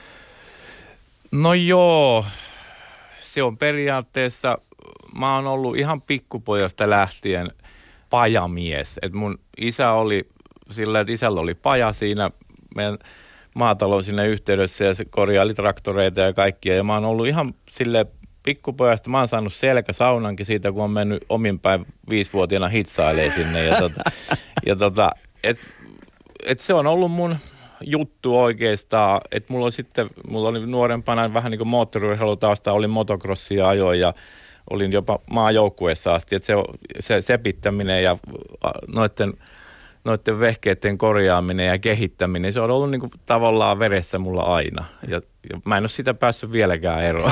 No joo, se on periaatteessa, mä oon ollut ihan pikkupojasta lähtien pajamies. Et mun isä oli sillä, että isällä oli paja siinä meidän maatalon siinä yhteydessä ja se korjaili traktoreita ja kaikkia. Ja mä oon ollut ihan silleen pikkupojasta, mä oon saanut selkäsaunankin siitä, kun on mennyt omin päin 5-vuotiaana hitsailee sinne. Et se on ollut mun juttu oikeastaan, että mulla oli nuorempana vähän niin kuin moottoriurheilutausta, olin motocrossia ajoin ja olin jopa maajoukkueessa asti, että se sepittäminen ja noiden vehkeiden korjaaminen ja kehittäminen, se on ollut niin kuin tavallaan veressä mulla aina ja mä en ole sitä päässyt vieläkään eroon.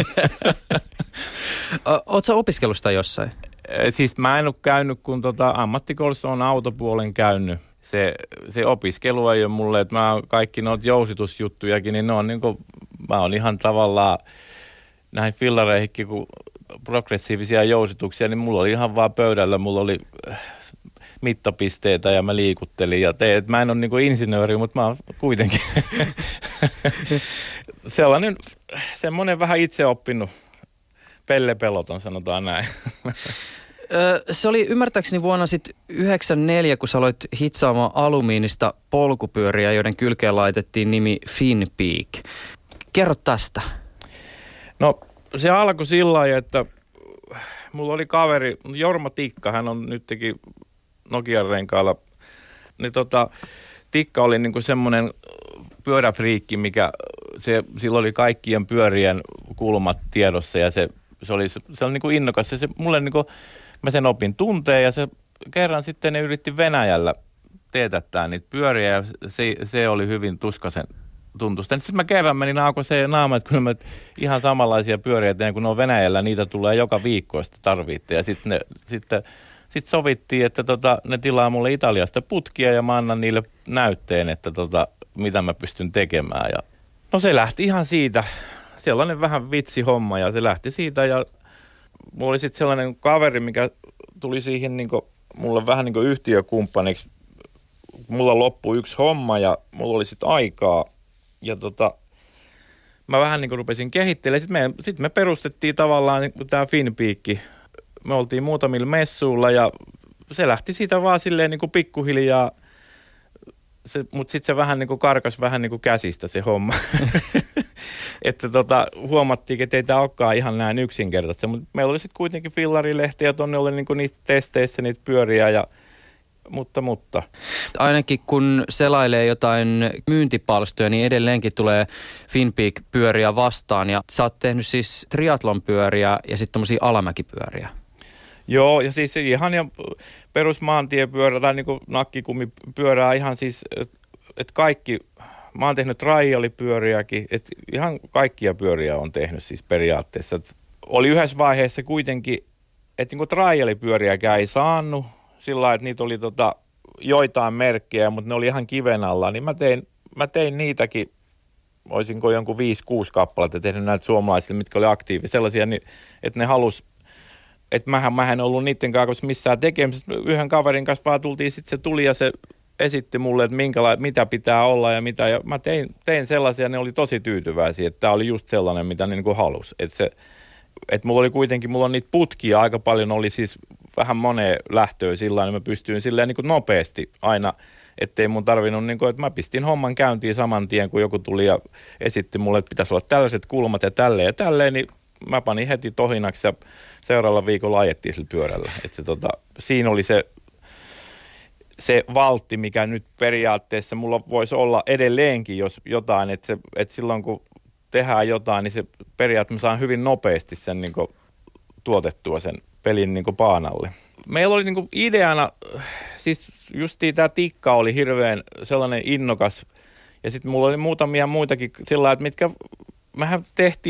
Ootko sä opiskellut sitä jossain? Siis mä en ole käynyt, kun ammattikoulussa on autopuolen käynyt. Se opiskelu ei ole mulle, että kaikki noita jousitusjuttujakin, niin ne on niin kuin, mä oon ihan tavallaan näihin fillareihinkin, kun progressiivisia jousituksia, niin mulla oli ihan vaan pöydällä, mulla oli mittapisteitä ja mä liikuttelin ja mä en ole niin kuin insinööri, mutta mä oon kuitenkin semmoinen vähän itse oppinut pellepeloton, sanotaan näin. Se oli ymmärtääkseni vuonna 1994, kun sä aloit hitsaamaan alumiinista polkupyöriä, joiden kylkeen laitettiin nimi FinPeak. Kerro tästä. No se alkoi sillä lailla, että mulla oli kaveri, Jorma Tikka, hän on nytkin Nokian renkaalla. Niin Tikka oli niinku semmoinen pyöräfriikki, sillä oli kaikkien pyörien kulmat tiedossa ja se oli niinku innokas. Mulle niinku, mä sen opin tunteen ja se kerran sitten ne yritti Venäjällä teetättää niitä pyöriä ja se oli hyvin tuskaisen tuntusta. Sitten mä kerran menin aukoseen naama, että kyllä mä ihan samanlaisia pyöriä teen, kun ne on Venäjällä, niitä tulee joka viikko, sitä tarvitte. Ja sitten sovittiin, että ne tilaa mulle Italiasta putkia ja mä annan niille näytteen, että mitä mä pystyn tekemään. Ja no se lähti ihan siitä, sellainen vähän vitsihomma ja se lähti siitä ja mulla oli sitten sellainen kaveri, mikä tuli siihen mulle vähän niin kuin yhtiökumppaniksi. Mulla loppui yksi homma ja mulla oli sitten aikaa ja mä vähän niin kuin rupesin kehittelemään. Sitten me perustettiin tavallaan tämä FinPeak. Me oltiin muutamilla messuilla ja se lähti siitä vaan silleen niin kuin pikkuhiljaa. Mutta sitten se vähän niin kuin karkas vähän niin kuin käsistä se homma. Että huomattiin, että ei tämä olekaan ihan näin yksinkertaista. Mutta meillä oli sitten kuitenkin fillarilehti ja tuonne oli niin kuin niitä testeissä niitä pyöriä ja mutta. Ainakin kun selailee jotain myyntipalstoja, niin edelleenkin tulee FinPeak-pyöriä vastaan. Ja sä oot tehnyt siis triathlon-pyöriä ja sitten tommosia alamäkipyöriä. Joo, ja siis ihan ja perusmaantiepyörä tai niinku nakkikumipyörää ihan siis, että kaikki, mä oon tehnyt trialipyöriäkin, että ihan kaikkia pyöriä on tehnyt siis periaatteessa. Et oli yhdessä vaiheessa kuitenkin, että niinku trialipyöriäkään ei saanut sillä lailla, että niitä oli joitain merkkejä, mutta ne oli ihan kiven alla, niin mä tein niitäkin, olisinko jonkun 5-6 kappaletta tehnyt näitä suomalaisille, mitkä oli aktiivisia, sellaisia, niin, että ne halus. Että mähän en ollut niiden kanssa missään tekemisessä. Yhden kaverin kanssa vaan tultiin, sitten se tuli ja se esitti mulle, että mitä pitää olla ja mitä. Ja mä tein sellaisia, ne oli tosi tyytyväisiä, että tämä oli just sellainen, mitä ne niin halusi. Että mulla on niitä putkia aika paljon, oli siis vähän moneen lähtöön sillä niin mä pystyin silleen niin nopeasti aina, ettei mun tarvinnut, niin kuin, että mä pistin homman käyntiin saman tien, kun joku tuli ja esitti mulle, että pitäisi olla tällaiset kulmat ja tälleen, niin mä panin heti tohinaksi ja seuraavalla viikolla ajettiin sillä pyörällä. Että siinä oli se valtti, mikä nyt periaatteessa mulla voisi olla edelleenkin, jos jotain, että silloin kun tehdään jotain, niin se periaatteessa saan hyvin nopeasti sen tuotettua sen pelin paanalle. Meillä oli ideana siis justiin tämä tikka oli hirveän sellainen innokas. Ja sitten mulla oli muutamia muitakin sillä että mitkä mehän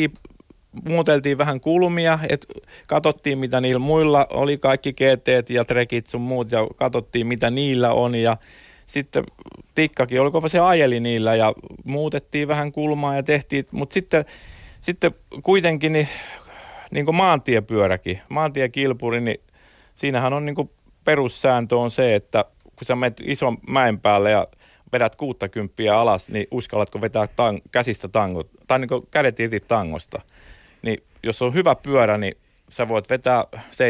muuteltiin vähän kulmia, että katsottiin mitä niillä muilla oli, kaikki GT:t ja trekit sun muut, ja katsottiin mitä niillä on, ja sitten tikkakin, oliko se ajeli niillä, ja muutettiin vähän kulmaa ja tehtiin, mutta sitten kuitenkin niin kuin maantiepyöräkin, maantiekilpuri, niin siinähän on niin kuin perussääntö on se, että kun sä menet ison mäen päälle ja vedät 60 alas, niin uskallatko vetää käsistä tangot, tai niin kuin kädet irti tangosta. Niin jos on hyvä pyörä, niin sä voit vetää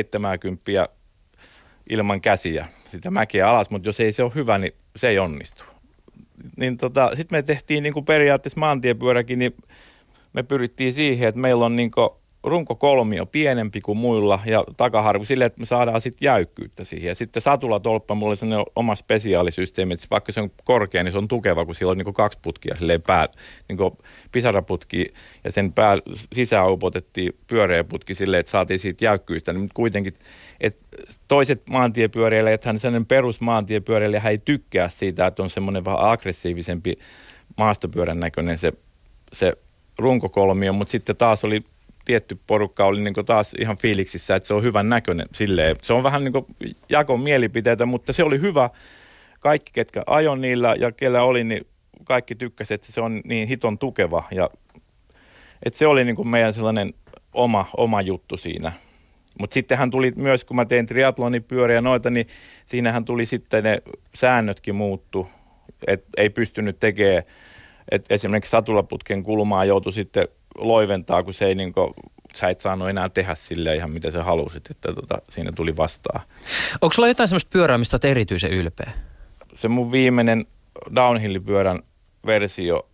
70 ilman käsiä sitä mäkeä alas, mutta jos ei se ole hyvä, niin se ei onnistu. Niin sitten me tehtiin niin kuin periaatteessa maantiepyöräkin, niin me pyrittiin siihen, että meillä on niin kuin runkokolmio pienempi kuin muilla ja takaharvu silleen, että me saadaan sitten jäykkyyttä siihen. Ja sitten satulatolppa, mulla oli sellainen oma spesiaalisysteemi, että vaikka se on korkea, niin se on tukeva, kun sillä on niin 2 putkia, silleen niin pisaraputki ja sen sisään upotettiin pyöreä putki silleen, että saatiin siitä jäykkyyttä. Niin kuitenkin, että toiset maantiepyöräilijät, sellainen perusmaantiepyöräilijä, hän ei tykkää siitä, että on semmoinen vähän aggressiivisempi maastopyörän näköinen se runkokolmio, mutta sitten taas oli tietty porukka oli niin taas ihan fiiliksissä, että se on hyvän näköinen silleen. Se on vähän niin jakon mielipiteitä, mutta se oli hyvä. Kaikki, ketkä ajon niillä ja kellä oli, niin kaikki tykkäsivät, että se on niin hiton tukeva. Ja, että se oli niin meidän sellainen oma juttu siinä. Mutta sittenhän tuli myös, kun mä tein triathlonipyöriä ja noita, niin siinähän tuli sitten ne säännötkin muuttu. Että ei pystynyt tekemään, että esimerkiksi satulaputken kulmaa joutui sitten loiventaa, kun se ei sä et saanut enää tehdä silleen ihan mitä sä halusit, että siinä tuli vastaan. Onko sulla jotain semmoista pyörää, mistä olet erityisen ylpeä? Se mun viimeinen downhill-pyörän versio,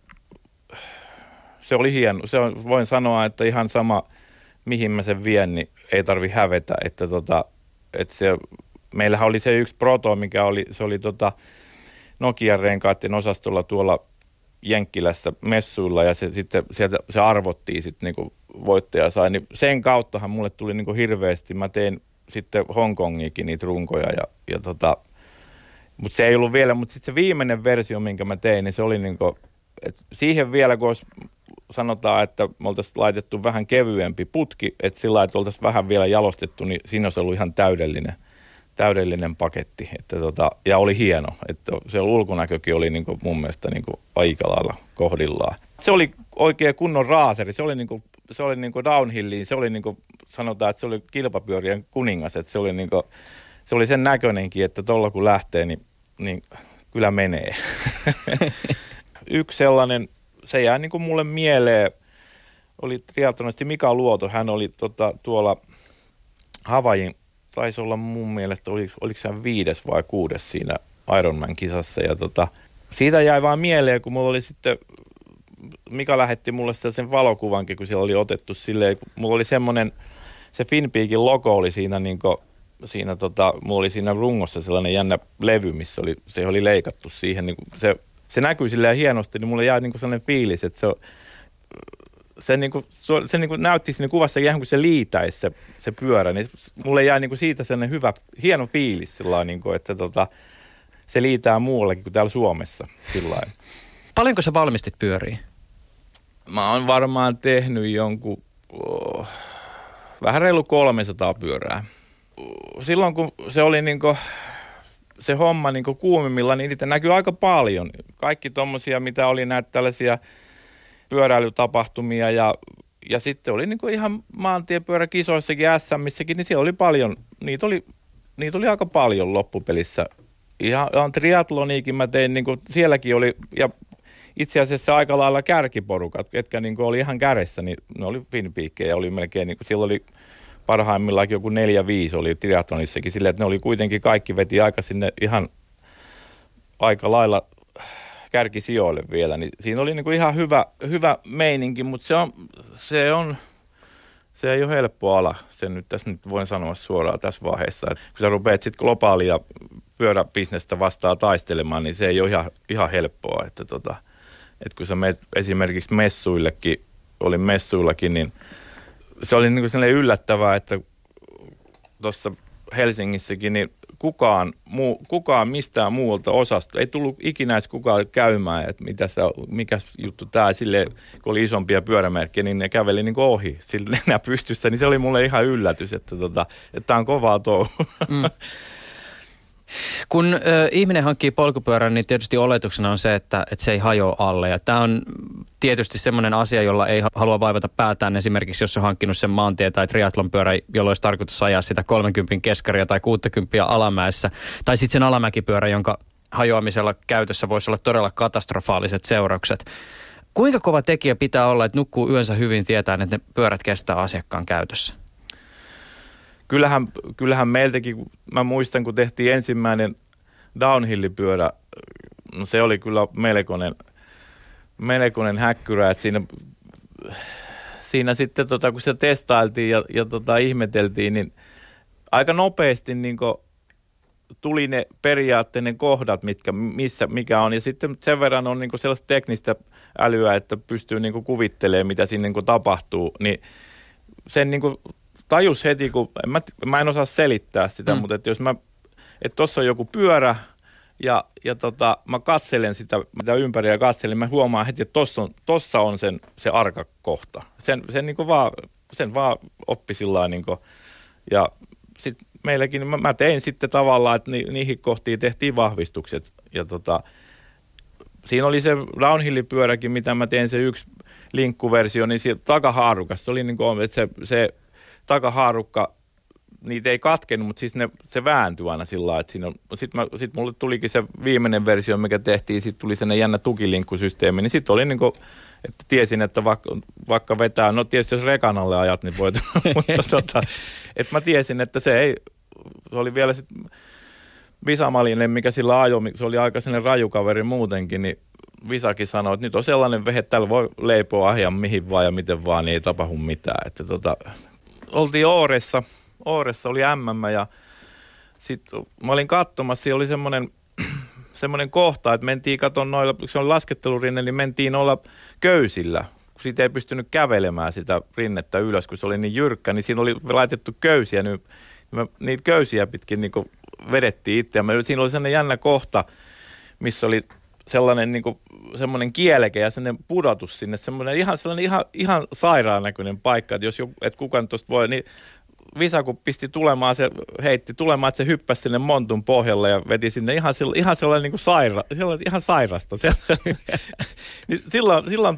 se oli hieno. Voin sanoa, että ihan sama, mihin mä sen vien, niin ei tarvi hävetä, että meillähän oli se yksi proto, mikä oli, se oli Nokian renkaiden osastolla tuolla Jenkkilässä messuilla ja se sitten sieltä se arvottiin sitten niinku voittaja sai, niin sen kauttahan mulle tuli niinku hirveästi. Mä tein sitten Hongkongiinkin niitä runkoja mutta se ei ollut vielä, mutta sitten se viimeinen versio, minkä mä tein, niin se oli niinku, että siihen vielä kun sanotaan, että me oltaisiin laitettu vähän kevyempi putki, että sillä lailla, että oltaisiin vähän vielä jalostettu, niin siinä olisi ollut ihan täydellinen paketti, että ja oli hieno, että se ulkonäkökin oli niinku mun mielestä niinku aika lailla kohdillaan. Se oli oikein kunnon raaseri, se oli niinku downhilliin, se oli niinku, sanotaan, että se oli kilpapyörien kuningas, että se oli sen näköinenkin, että tuolla kun lähtee, niin kyllä menee. Yksi sellainen, se jää niinku mulle mieleen, oli triathlonisti Mika Luoto, hän oli tuolla Havaijin, taisi olla mun mielestä, oliko se 5. vai 6. siinä Ironman-kisassa. Ja siitä jäi vaan mieleen, kun mulla oli sitten, Mika lähetti mulle sen valokuvankin, kun siellä oli otettu silleen, mulla oli semmoinen, se Finpeakin logo oli siinä, mulla oli siinä rungossa sellainen jännä levy, missä se oli leikattu siihen, niin se näkyy silleen hienosti, niin mulla jäi niin sellainen fiilis, että se näytti siinä kuvassa ihan kuin se liitäisi se pyörä, niin mulle jäi siitä sellainen hyvä, hieno fiilis sillain, että se liitää muuallakin kuin täällä Suomessa sillain. Paljonko sä valmistit pyöriä? Mä oon varmaan tehnyt jonkun vähän reilu 300 pyörää. Silloin kun se oli se homma kuumimmilla, niin niitä näkyy aika paljon. Kaikki tommosia, mitä oli näitä tällaisia pyöräilytapahtumia ja sitten oli ihan maantiepyöräkisoissakin SM:issäkin, niin siellä oli paljon, niitä oli aika paljon loppupelissä. Ihan triathloniikin mä tein, sielläkin oli, ja itse asiassa aika lailla kärkiporukat, ketkä oli ihan kärjessä, niin ne oli Finpeakkejä, oli melkein, siellä oli parhaimmillaan joku 4-5 oli triathlonissakin, silleen, että ne oli kuitenkin kaikki veti aika sinne ihan aika lailla kärkisijoille vielä, niin siinä oli ihan hyvä meininki, mutta se ei ole helppo ala. Sen nyt tässä nyt voin sanoa suoraan tässä vaiheessa, että kun sä rupeat sitten globaalia pyöräbisnestä vastaan taistelemaan, niin se ei ole ihan helppoa, että kun sä menet esimerkiksi messuillakin, niin se oli sellainen yllättävää, että tuossa Helsingissäkin, niin kukaan mistään muualta osasta. Ei tullut ikinä edes kukaan käymään, että mikä juttu tämä, silleen, kun oli isompia pyörämerkkejä, niin ne käveli niin kuin ohi sillä enää pystyssä, niin se oli mulle ihan yllätys, että tämä on kovaa touhu. Kun ihminen hankkii polkupyörän, niin tietysti oletuksena on se, että se ei hajoa alle. Ja tämä on tietysti semmoinen asia, jolla ei halua vaivata päätään. Esimerkiksi jos on hankkinut sen maantie- tai triathlonpyörä, jolla olisi tarkoitus ajaa sitä 30 keskaria tai 60 alamäessä. Tai sitten sen alamäkipyörä, jonka hajoamisella käytössä voisi olla todella katastrofaaliset seuraukset. Kuinka kova tekijä pitää olla, että nukkuu yönsä hyvin tietäen, että ne pyörät kestää asiakkaan käytössä? Kyllähän meiltäkin, mä muistan kun tehtiin ensimmäinen downhillipyörä, no se oli kyllä melkoinen häkkyrä, että siinä sitten kun se testailtiin ja ihmeteltiin, niin aika nopeasti niin tuli ne periaatteinen kohdat, mikä on, ja sitten sen verran on niin sellaista teknistä älyä, että pystyy niin kuvittelemaan, mitä siinä niin tapahtuu, niin sen niin tajus heti, kun mä en osaa selittää sitä, mutta että jos että tossa on joku pyörä ja mä katselen sitä, mitä ympäri ja katselen, mä huomaan heti, että tossa on se arka kohta. Sen vaan oppi sillä niinku, ja sitten meilläkin, mä tein sitten tavallaan, että niihin kohtiin tehtiin vahvistukset ja siinä oli se downhillipyöräkin, mitä mä tein, se yksi linkkuversio, niin siinä takahaarukassa oli niin kuin, että se takahaarukka, niitä ei katkenut, mutta siis se vääntyi aina sillä lailla, että siinä sitten mulle tulikin se viimeinen versio, mikä tehtiin, sitten tuli sellainen jännä tukilinkkusysteemi, niin sitten oli niin kuin, että tiesin, että vaikka vetää, no tietysti jos rekan alle ajat, niin voit, mutta että mä tiesin, että se oli vielä sitten Visamalinen, mikä sillä ajoi, se oli aika sellainen rajukaveri muutenkin, niin Visakin sanoi, että nyt on sellainen vehe, että täällä voi leipoa ahjan mihin vaan ja miten vaan, niin ei tapahdu mitään. Että oltiin Ooressa oli MM ja sitten mä olin katsomassa, siellä oli semmoinen kohta, että mentiin katon noilla, kun se oli laskettelurinne, niin mentiin noilla köysillä. Kun siitä ei pystynyt kävelemään sitä rinnettä ylös, kun se oli niin jyrkkä, niin siinä oli laitettu köysiä, niin niitä köysiä pitkin niin kuin vedettiin itse. Siinä oli sellainen jännä kohta, missä oli sellainen niin kuin semmoinen kieleke ja sellainen pudotus sinne, semmoinen ihan sairaan näköinen paikka, että jos kukaan tuosta voi, niin Visa kun heitti tulemaan, että se hyppäsi sinne montun pohjalle ja veti sinne ihan sellainen niin kuin ihan sairasta. Niin silloin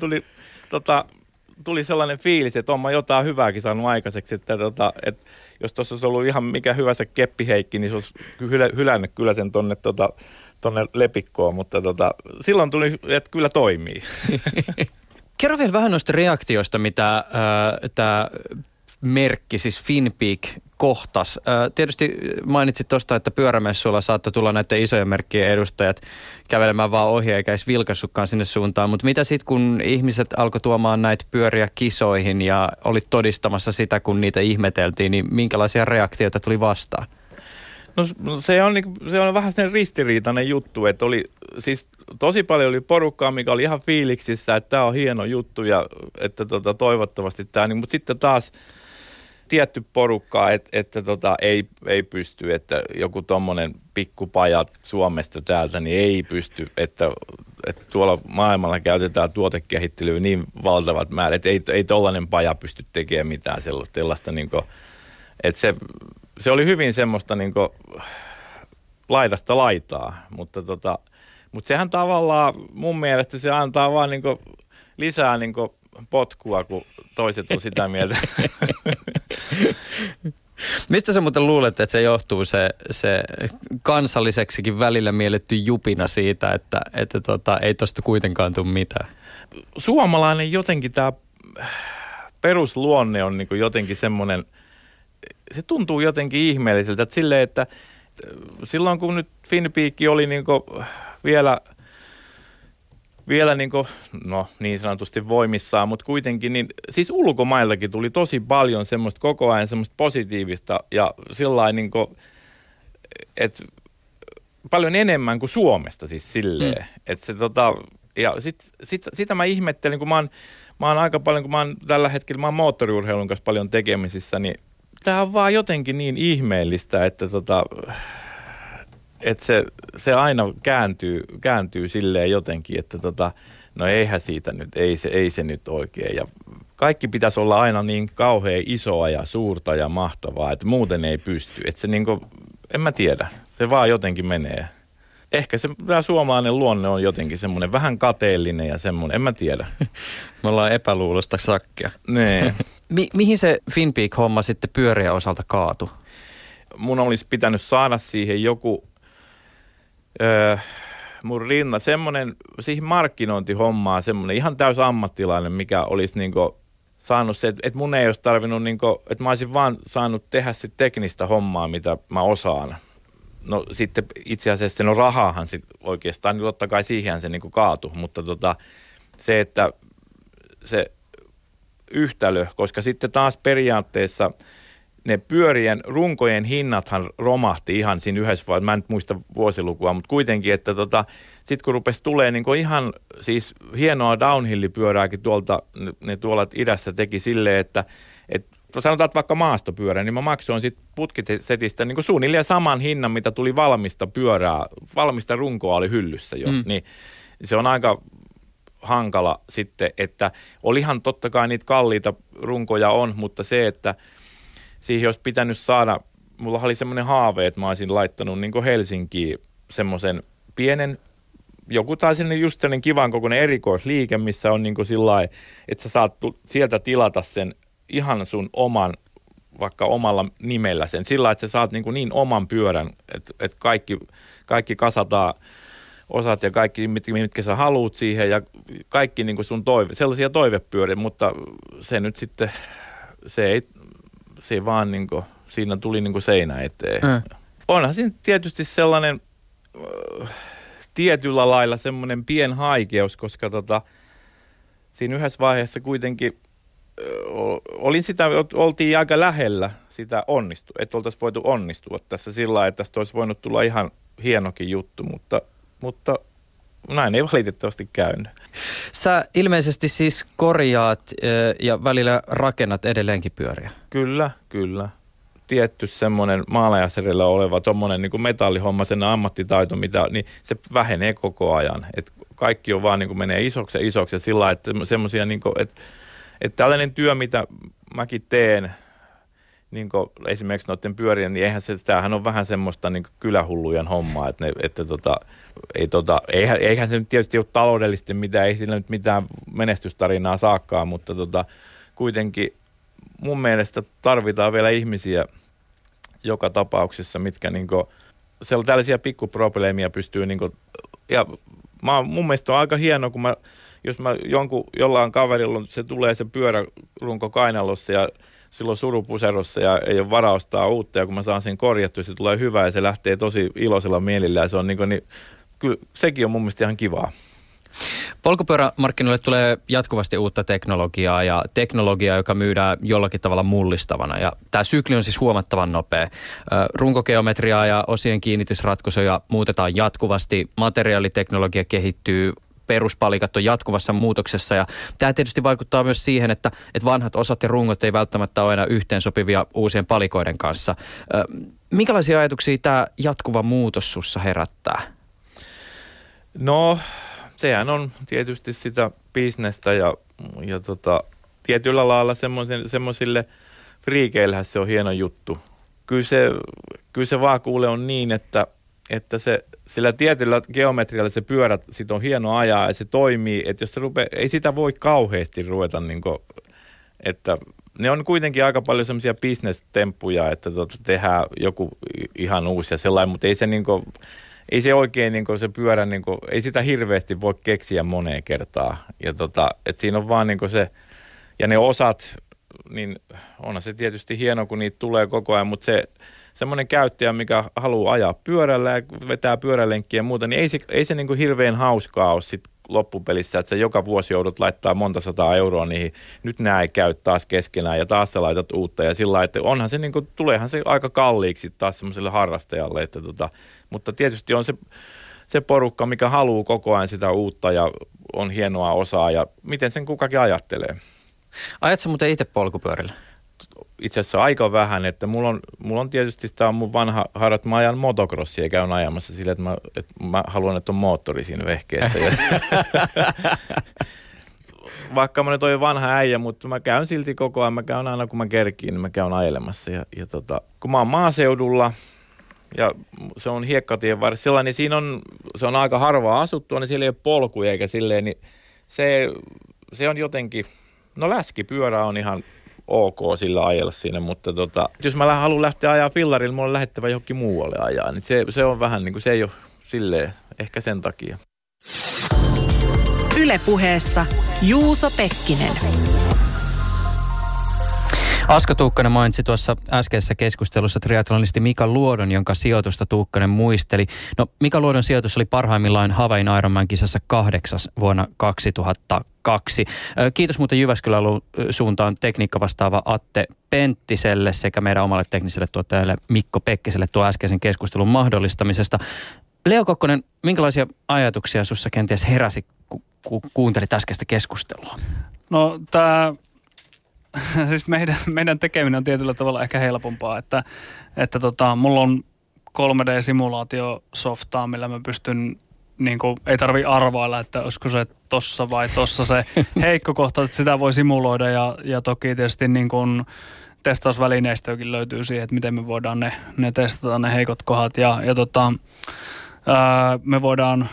tuli sellainen fiilis, että on mä jotain hyvääkin saanut aikaiseksi, että jos tuossa olisi ollut ihan mikä hyvänsä keppiheikki, niin se olisi hylännyt kyllä sen tonne lepikkoon, mutta silloin tuli, että kyllä toimii. Kerro vielä vähän noista reaktioista, mitä tämä merkki, siis Finnpeak kohtas. Tietysti mainitsit tuosta, että pyörämessuilla saattoi tulla näiden isojen merkkien edustajat kävelemään vaan ohi eikä edes vilkaissutkaan sinne suuntaan, mutta mitä sitten kun ihmiset alkoi tuomaan näitä pyöriä kisoihin ja olit todistamassa sitä, kun niitä ihmeteltiin, niin minkälaisia reaktioita tuli vastaan? No se on vähän sellainen ristiriitainen juttu, että oli siis tosi paljon oli porukkaa, mikä oli ihan fiiliksissä, että tämä on hieno juttu ja että toivottavasti tämä, mutta sitten taas tietty porukkaa, että ei pysty, että joku tommonen pikkupajat Suomesta täältä, niin ei pysty, että tuolla maailmalla käytetään tuotekehittelyä niin valtavat määrät, että ei tollainen paja pysty tekemään mitään sellaista niin kuin, että se oli hyvin semmoista niin kuin laidasta laitaa, mutta sehän tavallaan mun mielestä se antaa vaan niin kuin lisää niin kuin potkua, kun toiset on sitä mieltä. Mistä sä muuten luulet, että se johtuu se kansalliseksikin välillä mielletty jupina siitä, että ei tosta kuitenkaan tule mitään? Suomalainen jotenkin tämä perusluonne on niin kuin jotenkin semmoinen, se tuntuu jotenkin ihmeelliseltä, että silleen, että silloin kun nyt Finnpeak oli niin kuin vielä niin kuin, no niin sanotusti voimissaan, mutta kuitenkin, niin siis ulkomailtakin tuli tosi paljon semmoista koko ajan semmoista positiivista ja sillain niin kuin, että paljon enemmän kuin Suomesta siis silleen, että se ja sitä mä ihmettelin, kun mä oon aika paljon, kun mä oon tällä hetkellä, mä oon moottoriurheilun kanssa paljon tekemisissä, niin tää on vaan jotenkin niin ihmeellistä, että se aina kääntyy silleen jotenkin, että no eihän siitä nyt, ei se nyt oikein. Ja kaikki pitäisi olla aina niin kauhean isoa ja suurta ja mahtavaa, että muuten ei pysty. Että se niinku, en mä tiedä, se vaan jotenkin menee. Ehkä se suomalainen luonne on jotenkin semmoinen vähän kateellinen ja semmoinen, en mä tiedä. Me ollaan epäluulosta sakkia. Nee. Mihin se FinPeak-homma sitten pyörien osalta kaatui? Mun olisi pitänyt saada siihen joku mun rinna, semmoinen, siihen markkinointihommaan semmoinen ihan täys ammattilainen, mikä olisi niinku saanut se, että mun ei olisi tarvinnut niinku, että mä olisin vaan saanut tehdä sit teknistä hommaa, mitä mä osaan. No sitten itse asiassa no rahaahan sit oikeastaan, niin totta kai siihen se niinku kaatui, mutta se, että se yhtälö, koska sitten taas periaatteessa ne pyörien runkojen hinnathan romahti ihan siinä yhdessä vaiheessa, mä en nyt muista vuosilukua, mutta kuitenkin, että sitten kun rupesi tulee niin ihan siis hienoa downhill-pyörääkin ne tuolla idässä teki silleen, että sanotaan, että vaikka maastopyörä, niin mä maksoin sitten putkisetistä niin suunnilleen saman hinnan, mitä tuli valmista pyörää, valmista runkoa oli hyllyssä jo, niin se on aika hankala sitten, että olihan totta kai niitä kalliita runkoja on, mutta se, että siihen olisi pitänyt saada, mulla oli semmoinen haave, että mä olisin laittanut niin kuin Helsinkiin semmoisen pienen, joku tai just sellainen kivan kokoinen erikoisliike, missä on niin kuin sillain, että sä saat sieltä tilata sen ihan sun oman, vaikka omalla nimellä sen, sillä että sä saat niin oman pyörän, että kaikki kasataan osat ja kaikki, mitkä sä haluut siihen ja kaikki niin kuin sun sellaisia toivepyöriä, mutta se nyt sitten, se vaan niin kuin, siinä tuli niin kuin seinä eteen. Onhan siinä tietysti sellainen tietyllä lailla semmoinen pien haikeus, koska siinä yhdessä vaiheessa kuitenkin oltiin aika lähellä sitä että oltaisiin voitu onnistua tässä sillä lailla, että tästä olisi voinut tulla ihan hienokin juttu, mutta näin ei valitettavasti käynyt. Sä ilmeisesti siis korjaat ja välillä rakennat edelleenkin pyöriä. Kyllä. Tietty semmoinen maalajaserillä oleva tommonen niin kuin metallihommaisen ammattitaito, niin se vähenee koko ajan. Et kaikki on vaan niin kuin menee isoksi ja sillä lailla, että semmoisia, niin että tällainen työ, mitä mäkin teen, niin kuin esimerkiksi noiden pyörien, niin tämähän on vähän semmoista niin kuin kylähullujen hommaa, eihän se nyt tietysti ole taloudellisesti mitään, ei sillä nyt mitään menestystarinaa saakkaan, mutta kuitenkin mun mielestä tarvitaan vielä ihmisiä joka tapauksessa, mitkä niin kuin, tällaisia pikkuprobleemia pystyy niin kuin, ja mun mielestä on aika hienoa, kun jos jollain kaverilla se tulee se pyörärunko kainalossa ja silloin surupuserossa ja ei ole varaa ostaa uutta ja kun mä saan sen korjattua, se tulee hyvä ja se lähtee tosi iloisella mielillä ja se on niin kyllä sekin on mun mielestä ihan kivaa. Polkupyörämarkkinoille tulee jatkuvasti uutta teknologiaa ja teknologiaa, joka myydään jollakin tavalla mullistavana. Ja tämä sykli on siis huomattavan nopea. Runkogeometriaa ja osien kiinnitysratkaisuja muutetaan jatkuvasti. Materiaaliteknologia kehittyy. Peruspalikat on jatkuvassa muutoksessa ja tämä tietysti vaikuttaa myös siihen, että vanhat osat ja rungot ei välttämättä ole enää yhteensopivia uusien palikoiden kanssa. Minkälaisia ajatuksia tämä jatkuva muutos sussa herättää? No, sehän on tietysti sitä bisnestä ja tietyllä lailla semmoisille friikeillähän se on hieno juttu. Kyllä se vaan kuule on niin, että sillä tietyllä geometrialla se pyörä sit on hieno ajaa ja se toimii, että jos se ei sitä voi kauheasti ruveta, että ne on kuitenkin aika paljon semmoisia bisnestemppuja, että tehdään joku ihan uusi ja sellainen, mutta ei se oikein se pyörä, ei sitä hirveästi voi keksiä moneen kertaan. Ja että siinä on vaan se, ja ne osat, niin onhan se tietysti hieno, kun niitä tulee koko ajan, mutta semmoinen käyttäjä, mikä haluaa ajaa pyörällä ja vetää pyörälenkkiä ja muuta, niin ei se hirveän hauskaa ole sit loppupelissä, että sä joka vuosi joudut laittaa monta sataa euroa niihin. Nyt nämä ei käy taas keskenään ja taas sä laitat uutta ja sillä lailla, että onhan se tuleehan se aika kalliiksi taas semmoiselle harrastajalle, että mutta tietysti on se porukka, mikä haluaa koko ajan sitä uutta ja on hienoa osaa ja miten sen kukakin ajattelee. Ajatko muuten itse polkupyörillä? itse asiassa aika vähän, että mulla on tietysti, tämä on mun vanha harrat, mä ajan motocrossia ja käyn ajamassa sille, että mä haluan, että on moottori siinä vehkeessä. Vaikka mä nyt olen vanha äijä, mutta mä käyn silti koko ajan, mä käyn aina kun mä kerkiin, niin mä käyn ajelemassa. Kun mä oon maaseudulla ja se on hiekkatien varsilla, niin se on aika harvaa asuttua, niin siellä ei ole polkuja eikä silleen, niin se on jotenkin, no läskipyörä on ihan ok sillä ajella siinä, mutta jos mä haluan lähteä ajaa fillarilla, mulla on lähettävä johonkin muualle ajaa, niin se on vähän niin kuin, se ei ole silleen, ehkä sen takia. Yle Puheessa Juuso Pekkinen. Asko Tuukkanen mainitsi tuossa äskeisessä keskustelussa triathlonisti Mika Luodon, jonka sijoitusta Tuukkanen muisteli. No, Mika Luodon sijoitus oli parhaimmillaan Havain Ironman kisassa 8. vuonna 2002. Kiitos muuten Jyväskylän suuntaan tekniikkavastaava Atte Penttiselle sekä meidän omalle tekniselle tuottajalle Mikko Pekkiselle tuo äskeisen keskustelun mahdollistamisesta. Leo Kokkonen, minkälaisia ajatuksia sussa kenties heräsi, kun kuuntelit äskeistä keskustelua? No siis meidän tekeminen on tietyllä tavalla ehkä helpompaa, että mulla on 3D-simulaatiosoftaa, millä mä pystyn, niin kuin, ei tarvi arvailla, että olisiko se tossa vai tossa se heikko kohta, että sitä voi simuloida ja toki tietysti niin kuin testausvälineistöäkin löytyy siihen, että miten me voidaan ne testata ne heikot kohdat me voidaan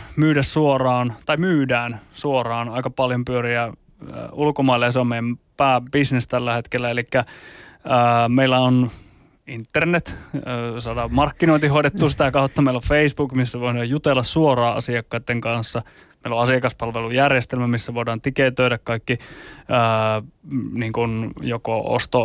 myydään suoraan aika paljon pyöriä ulkomaille ja se on meidän pääbisnes tällä hetkellä. Eli meillä on internet, saadaan markkinointi hoidettua sitä kautta. Meillä on Facebook, missä voidaan jutella suoraan asiakkaiden kanssa. Meillä on asiakaspalvelujärjestelmä, missä voidaan tiketöidä kaikki niin kuin joko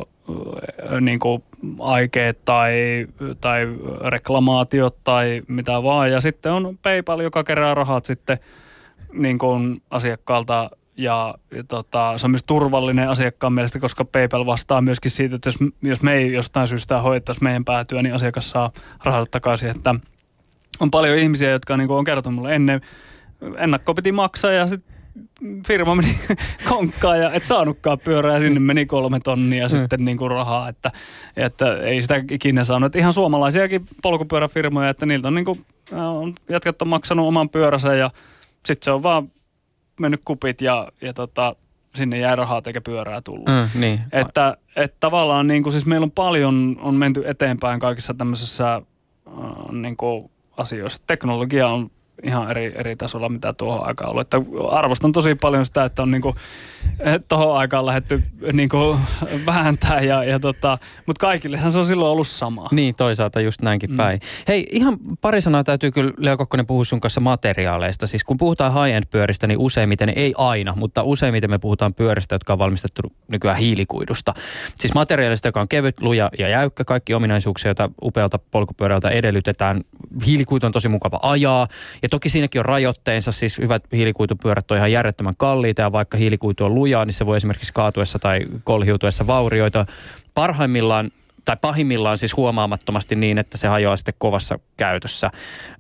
niin kuin aikeet tai reklamaatiot tai mitä vaan. Ja sitten on PayPal, joka kerää rahat sitten niin kuin asiakkaalta. Ja se on myös turvallinen asiakkaan mielestä, koska PayPal vastaa myöskin siitä, että jos me ei jostain syystä hoidettaisi meidän päätyä, niin asiakas saa rahat takaisin. Että on paljon ihmisiä, jotka niin kuin on kertonut mulle ennen, ennakko piti maksaa ja sitten firma meni konkkaan ja et saanutkaan pyörää ja sinne meni 3 tonnia sitten niin kuin rahaa, että ei sitä ikinä saanut. Että ihan suomalaisiakin polkupyöräfirmoja, että niiltä on niin kuin, jätkät on maksanut oman pyöränsä ja sitten se on vaan mennyt kupit ja sinne jäi rahaa eikä pyörää tullut. Niin. Että tavallaan niin kuin, siis meillä on paljon on menty eteenpäin kaikissa tämmöisissä niin kuin asioissa. Teknologia on ihan eri tasolla, mitä tuohon aikaan on ollut. Että arvostan tosi paljon sitä, että on niinku tuohon aikaan lähdetty niinku vääntää mutta kaikillehan se on silloin ollut sama. Niin, toisaalta just näinkin päin. Hei, ihan pari sanaa täytyy kyllä Leo Kokkonen puhua sun kanssa materiaaleista. Siis kun puhutaan high-end-pyöristä, niin useimmiten, ei aina, mutta useimmiten me puhutaan pyöristä, jotka on valmistettu nykyään hiilikuidusta. Siis materiaalista, joka on kevyt, luja ja jäykkä, kaikki ominaisuuksia, joita upealta polkupyörältä edellytetään. Hiilikuitu on tosi mukava ajaa. Ja toki siinäkin on rajoitteensa, siis hyvät hiilikuitupyörät on ihan järjettömän kalliita ja vaikka hiilikuitu on lujaa, niin se voi esimerkiksi kaatuessa tai kolhiutuessa vaurioita. Parhaimmillaan tai pahimmillaan siis huomaamattomasti niin, että se hajoaa sitten kovassa käytössä.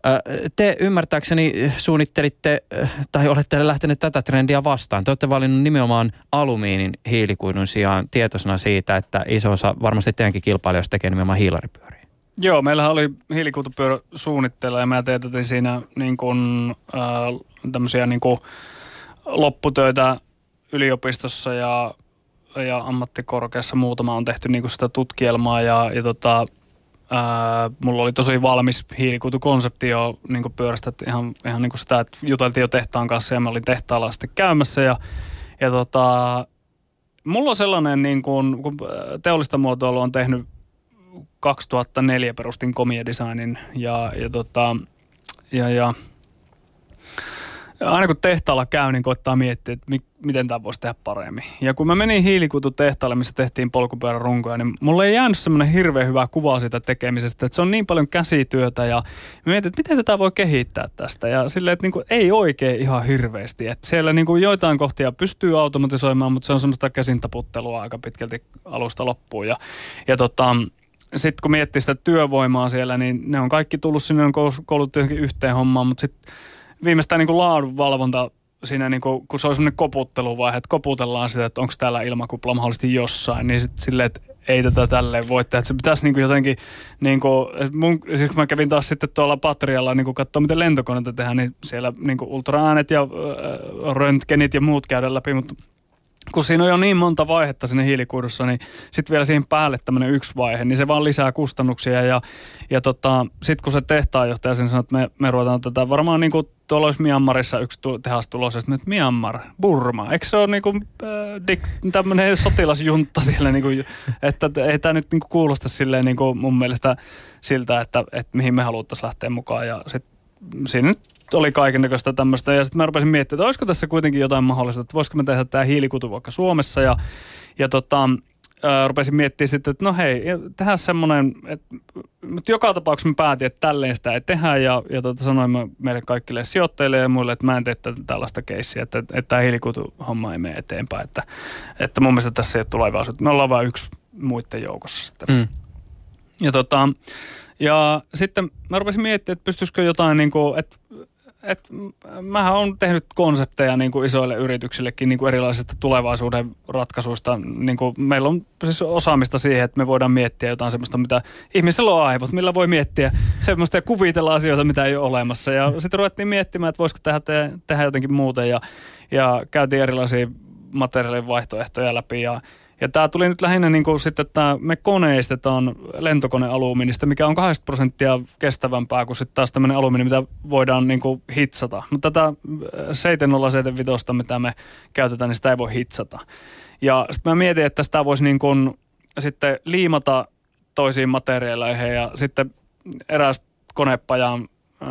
Te ymmärtääkseni suunnittelitte tai olette lähteneet tätä trendiä vastaan. Te olette valinnut nimenomaan alumiinin hiilikuidun sijaan tietoisena siitä, että iso osa varmasti teidänkin kilpailijoista tekee nimenomaan hiilaripyöriä. Joo, meillähän oli hiilikuitupyörä suunnitteilla ja mä teetätin siinä niin kuin, tämmöisiä niin kuin lopputöitä yliopistossa ja ammattikorkeassa muutama on tehty niin kuin sitä tutkielmaa ja mulla oli tosi valmis hiilikuitukonsepti jo niin kuin pyörästä, että ihan niin kuin sitä, että juteltiin jo tehtaan kanssa ja mä olin tehtaalla sitten käymässä ja mulla on sellainen niin kuin, kun teollista muotoilua on tehnyt 2004 perustin Comia Designin ja aina kun tehtaalla käy, niin koittaa miettiä, että miten tämä voisi tehdä paremmin. Ja kun mä menin hiilikuitutehtaalle, missä tehtiin polkupyörän runkoja, niin mulle ei jäänyt semmoinen hirveän hyvä kuva siitä tekemisestä, että se on niin paljon käsityötä ja mietin, että miten tätä voi kehittää tästä. Ja silleen, että niin ei oikein ihan hirveästi. Että siellä niin joitain kohtia pystyy automatisoimaan, mutta se on semmoista käsintaputtelua aika pitkälti alusta loppuun. Ja sitten kun miettii sitä työvoimaa siellä, niin ne on kaikki tullut sinne, on koulutettu johonkin yhteen hommaan, mutta sitten viimeistään niin kuin laadunvalvonta siinä, niin kuin, kun se on semmoinen koputteluvaihe, että koputellaan sitä, että onko täällä ilmakupla mahdollisesti jossain, niin sitten silleen, että ei tätä tälleen voi tehdä. Että se pitäisi niin kuin jotenkin, niin kuin, siis kun mä kävin taas sitten tuolla Patrialla niin kuin katsoa, miten lentokoneita tehdään, niin siellä niin kuin ultraäänet ja röntgenit ja muut käydään läpi, mutta kun siinä on jo niin monta vaihetta siinä hiilikuidussa, niin sitten vielä siihen päälle tämmöinen yksi vaihe, niin se vaan lisää kustannuksia. Ja sitten kun se tehtaanjohtaja sen sanoo, että me ruvetaan tätä, varmaan niin kuin tuolla olisi Myanmarissa yksi tehas tulossa, että Myanmar, Burma, eikö se ole niin kuin tämmöinen sotilasjuntta siellä, niin kuin, että ei tämä nyt niin kuin kuulosta silleen niin kuin mun mielestä siltä, että mihin me haluttaisiin lähteä mukaan. Ja sitten siinä nyt oli kaikennäköistä tämmöistä, ja sitten mä rupesin miettimään, että olisiko tässä kuitenkin jotain mahdollista, että voisiko me tehdä tämä hiilikutu vaikka Suomessa, ja rupesin miettimään sitten, että no hei, tehdään semmoinen, mutta joka tapauksessa mä päätin, että tälleen sitä ei tehdä, ja sanoin meille kaikille sijoittajille ja muille, että mä en tee tällaista keissiä, että tämä hiilikutu-homma ei mene eteenpäin, että mun mielestä tässä ei ole tulevaisuutta. Me ollaan vain yksi muiden joukossa sitten. Ja sitten mä rupesin miettimään, että pystyisikö jotain, niin kuin, että mähän olen tehnyt konsepteja niin kuin isoille yrityksillekin niin kuin erilaisista tulevaisuuden ratkaisuista. Niin kuin meillä on siis osaamista siihen, että me voidaan miettiä jotain semmoista, mitä ihmisellä on aivot, millä voi miettiä semmoista ja kuvitella asioita, mitä ei ole olemassa. Ja sitten ruvettiin miettimään, että voisiko tehdä jotenkin muuten ja käytiin erilaisia materiaalien vaihtoehtoja läpi ja tämä tuli nyt lähinnä niin kuin sitten, että me koneistetaan lentokonealumiinista, mikä on 80% kestävämpää kuin sitten taas tämmöinen alumiini, mitä voidaan niin kuin hitsata. Mutta tätä 7075, mitä me käytetään, niin sitä ei voi hitsata. Ja sitten mä mietin, että sitä voisi niin kuin sitten liimata toisiin materiaaleihin ja sitten eräs konepajan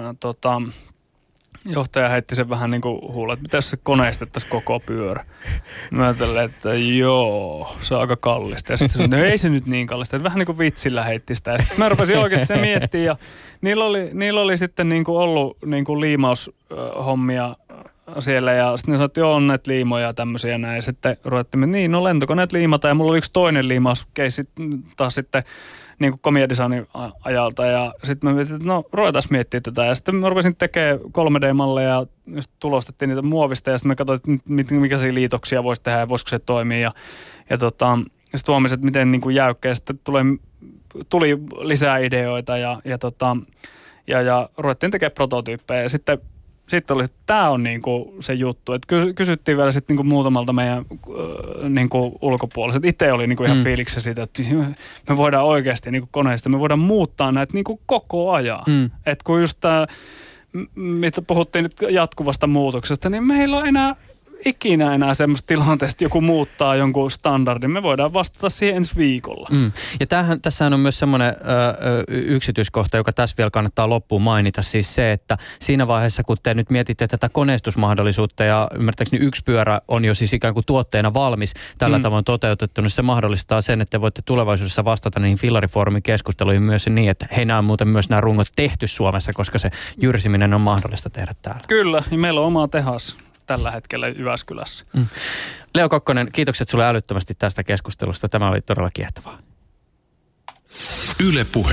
johtaja heitti sen vähän niin kuin huulla, että miten se koneistettaisiin koko pyörä. Mä ajattelin, että joo, se on aika kallista. Ja sitten sanoin, että ei se nyt niin kallista. Että vähän niin kuin vitsillä heitti sitä. Ja sitten mä rupesin oikeasti se miettimään. Ja niillä oli sitten niin kuin ollut niin kuin liimaushommia siellä. Ja sitten ne sanoi, että joo, on näitä liimoja ja tämmöisiä näin. Ja sitten ruvettiin, että niin, no lentokoneet liimataan. Ja mulla oli yksi toinen liimauskeissi taas sitten niin kuin Comia-designin ajalta, ja sitten mä mietin, että no ruvetaan miettimään tätä, ja sitten mä rupesin tekemään 3D-malleja, ja tulostettiin niitä muovista, ja sitten mä katsoin, että mikä liitoksia voisi tehdä, ja voisiko se toimia, ja sitten huomasin, että miten niin kuin jäykkä, ja sitten tuli lisää ideoita, ja ruvettiin tekemään prototyyppejä, ja sitten oli, että tämä on niinku se juttu. Että kysyttiin vielä sitten niinku muutamalta meidän niinku ulkopuoliset. Itse oli niinku ihan fiiliksessä siitä, että me voidaan oikeasti niinku koneista, me voidaan muuttaa näitä niinku koko ajan. Että kun just tämä, mitä puhuttiin nyt jatkuvasta muutoksesta, niin meillä on ikinä enää semmoista tilanteesta, että joku muuttaa jonkun standardin. Me voidaan vastata siihen ensi viikolla. Ja tässähän on myös semmoinen yksityiskohta, joka tässä vielä kannattaa loppuun mainita. Siis se, että siinä vaiheessa, kun te nyt mietitte tätä koneistusmahdollisuutta ja ymmärtääkseni yksi pyörä on jo siis ikään kuin tuotteena valmis tällä tavoin toteutettu, niin se mahdollistaa sen, että te voitte tulevaisuudessa vastata niihin Fillarifoorumin keskusteluihin myös niin, että hei, nämä on muuten myös nämä rungot tehty Suomessa, koska se jyrsiminen on mahdollista tehdä täällä. Kyllä, niin meillä on oma tehas tällä hetkellä Jyväskylässä. Leo Kokkonen, kiitokset sulle älyttömästi tästä keskustelusta. Tämä oli todella kiehtovaa. Yle Puhe.